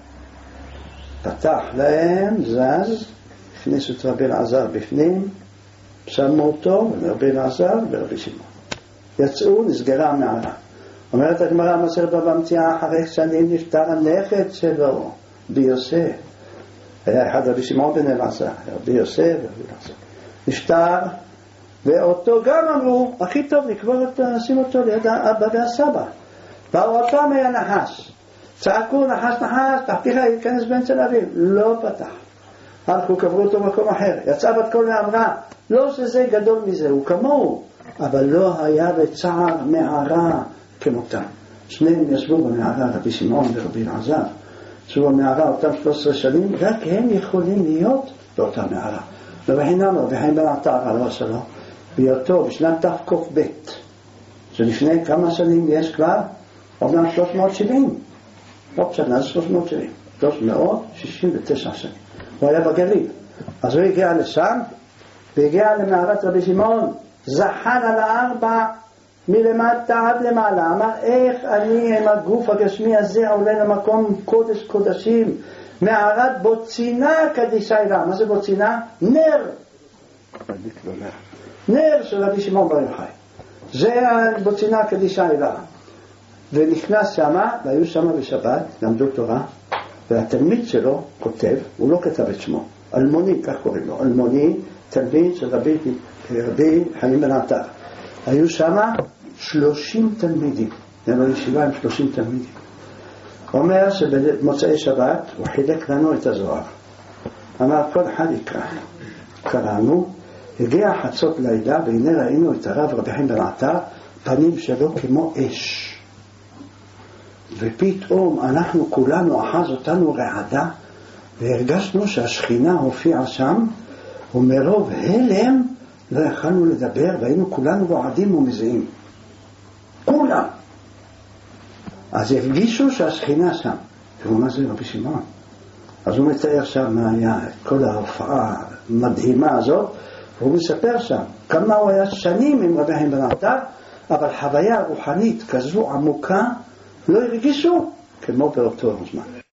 פתח להם, זז, הכניסו את רבי אלעזר בפנים, שמו אותו ורבי אלעזר ורבי שמעון, יצאו, נסגרה המערה. אומרת הגמרא במסכת בבא מציעא, אחרי שנים נפטר הנכד שלו רבי יוסף, היה אחד רבי שמעון בן אלעזר, רבי יוסף ורבי אלעזר, נפטר, ואותו גם אמרו הכי טוב לקבור אותו, נשים אותו ליד האבא והסבא. באו אותם היה נחש, צעקו נחש נחש, תחתיך ייכנס בן אצל אביו, לא פתח. הלכו קברו אותו במקום אחר, יצאה בת קול ואמרה לא שזה גדול מזה, הוא כמוהו, אבל לא היה בצער מערה כמותם. שניהם ישבו במערה, רבי שמעון ורבי אלעזר ישבו במערה אותם שלוש עשרה שנים, רק הם יכולים להיות באותה מערה. רבי חינם רבי חיים בן עטר עליו השלום, בהיותו בשנת תק"ב, שלפני כמה שנים יש כבר, אומנם שלוש מאות שבעים, עוד שנה זה שלוש מאות שבעים, שלוש מאות שישים ותשע שנים, הוא היה בגליל. אז הוא הגיע לשם והגיע למערת רבי שמעון, זחל על הארבע מלמטה עד למעלה, אמר איך אני עם הגוף הגשמי הזה עולה למקום קודש קודשים, מערת בוצינה קדישה אלה. מה זה בוצינה? נר, נר של רבי שמעון בר יוחאי, זה בוצינה קדישה אלה. ונכנס שמה, והיו שמה בשבת, למדו תורה, והתלמיד שלו כותב, הוא לא כתב את שמו, אלמוני, כך קוראים לו, אלמוני, תלמיד של רבי, רבי חיים בן עטר. היו שם שלושים תלמידים, היה לו ישיבה עם שלושים תלמידים. הוא אומר שבמוצאי שבת הוא חילק לנו את הזוהר. אמר כל אחד יקרא. קראנו, הגיע חצות לילה והנה ראינו את הרב רבי חיים בן עטר, פנים שלו כמו אש. ופתאום אנחנו כולנו אחז אותנו רעדה והרגשנו שהשכינה הופיעה שם, ומרוב הלם לא יכלנו לדבר והיינו כולנו רועדים ומזיעים. כולם. אז הרגישו שהשכינה שם. והוא מה זה רבי שמעון? אז הוא מתאר שם מה היה, כל ההופעה המדהימה הזאת, והוא מספר שם כמה הוא היה שנים עם רבי חיים בן עטר, אבל חוויה רוחנית כזו עמוקה לא הרגישו כמו באותו זמן.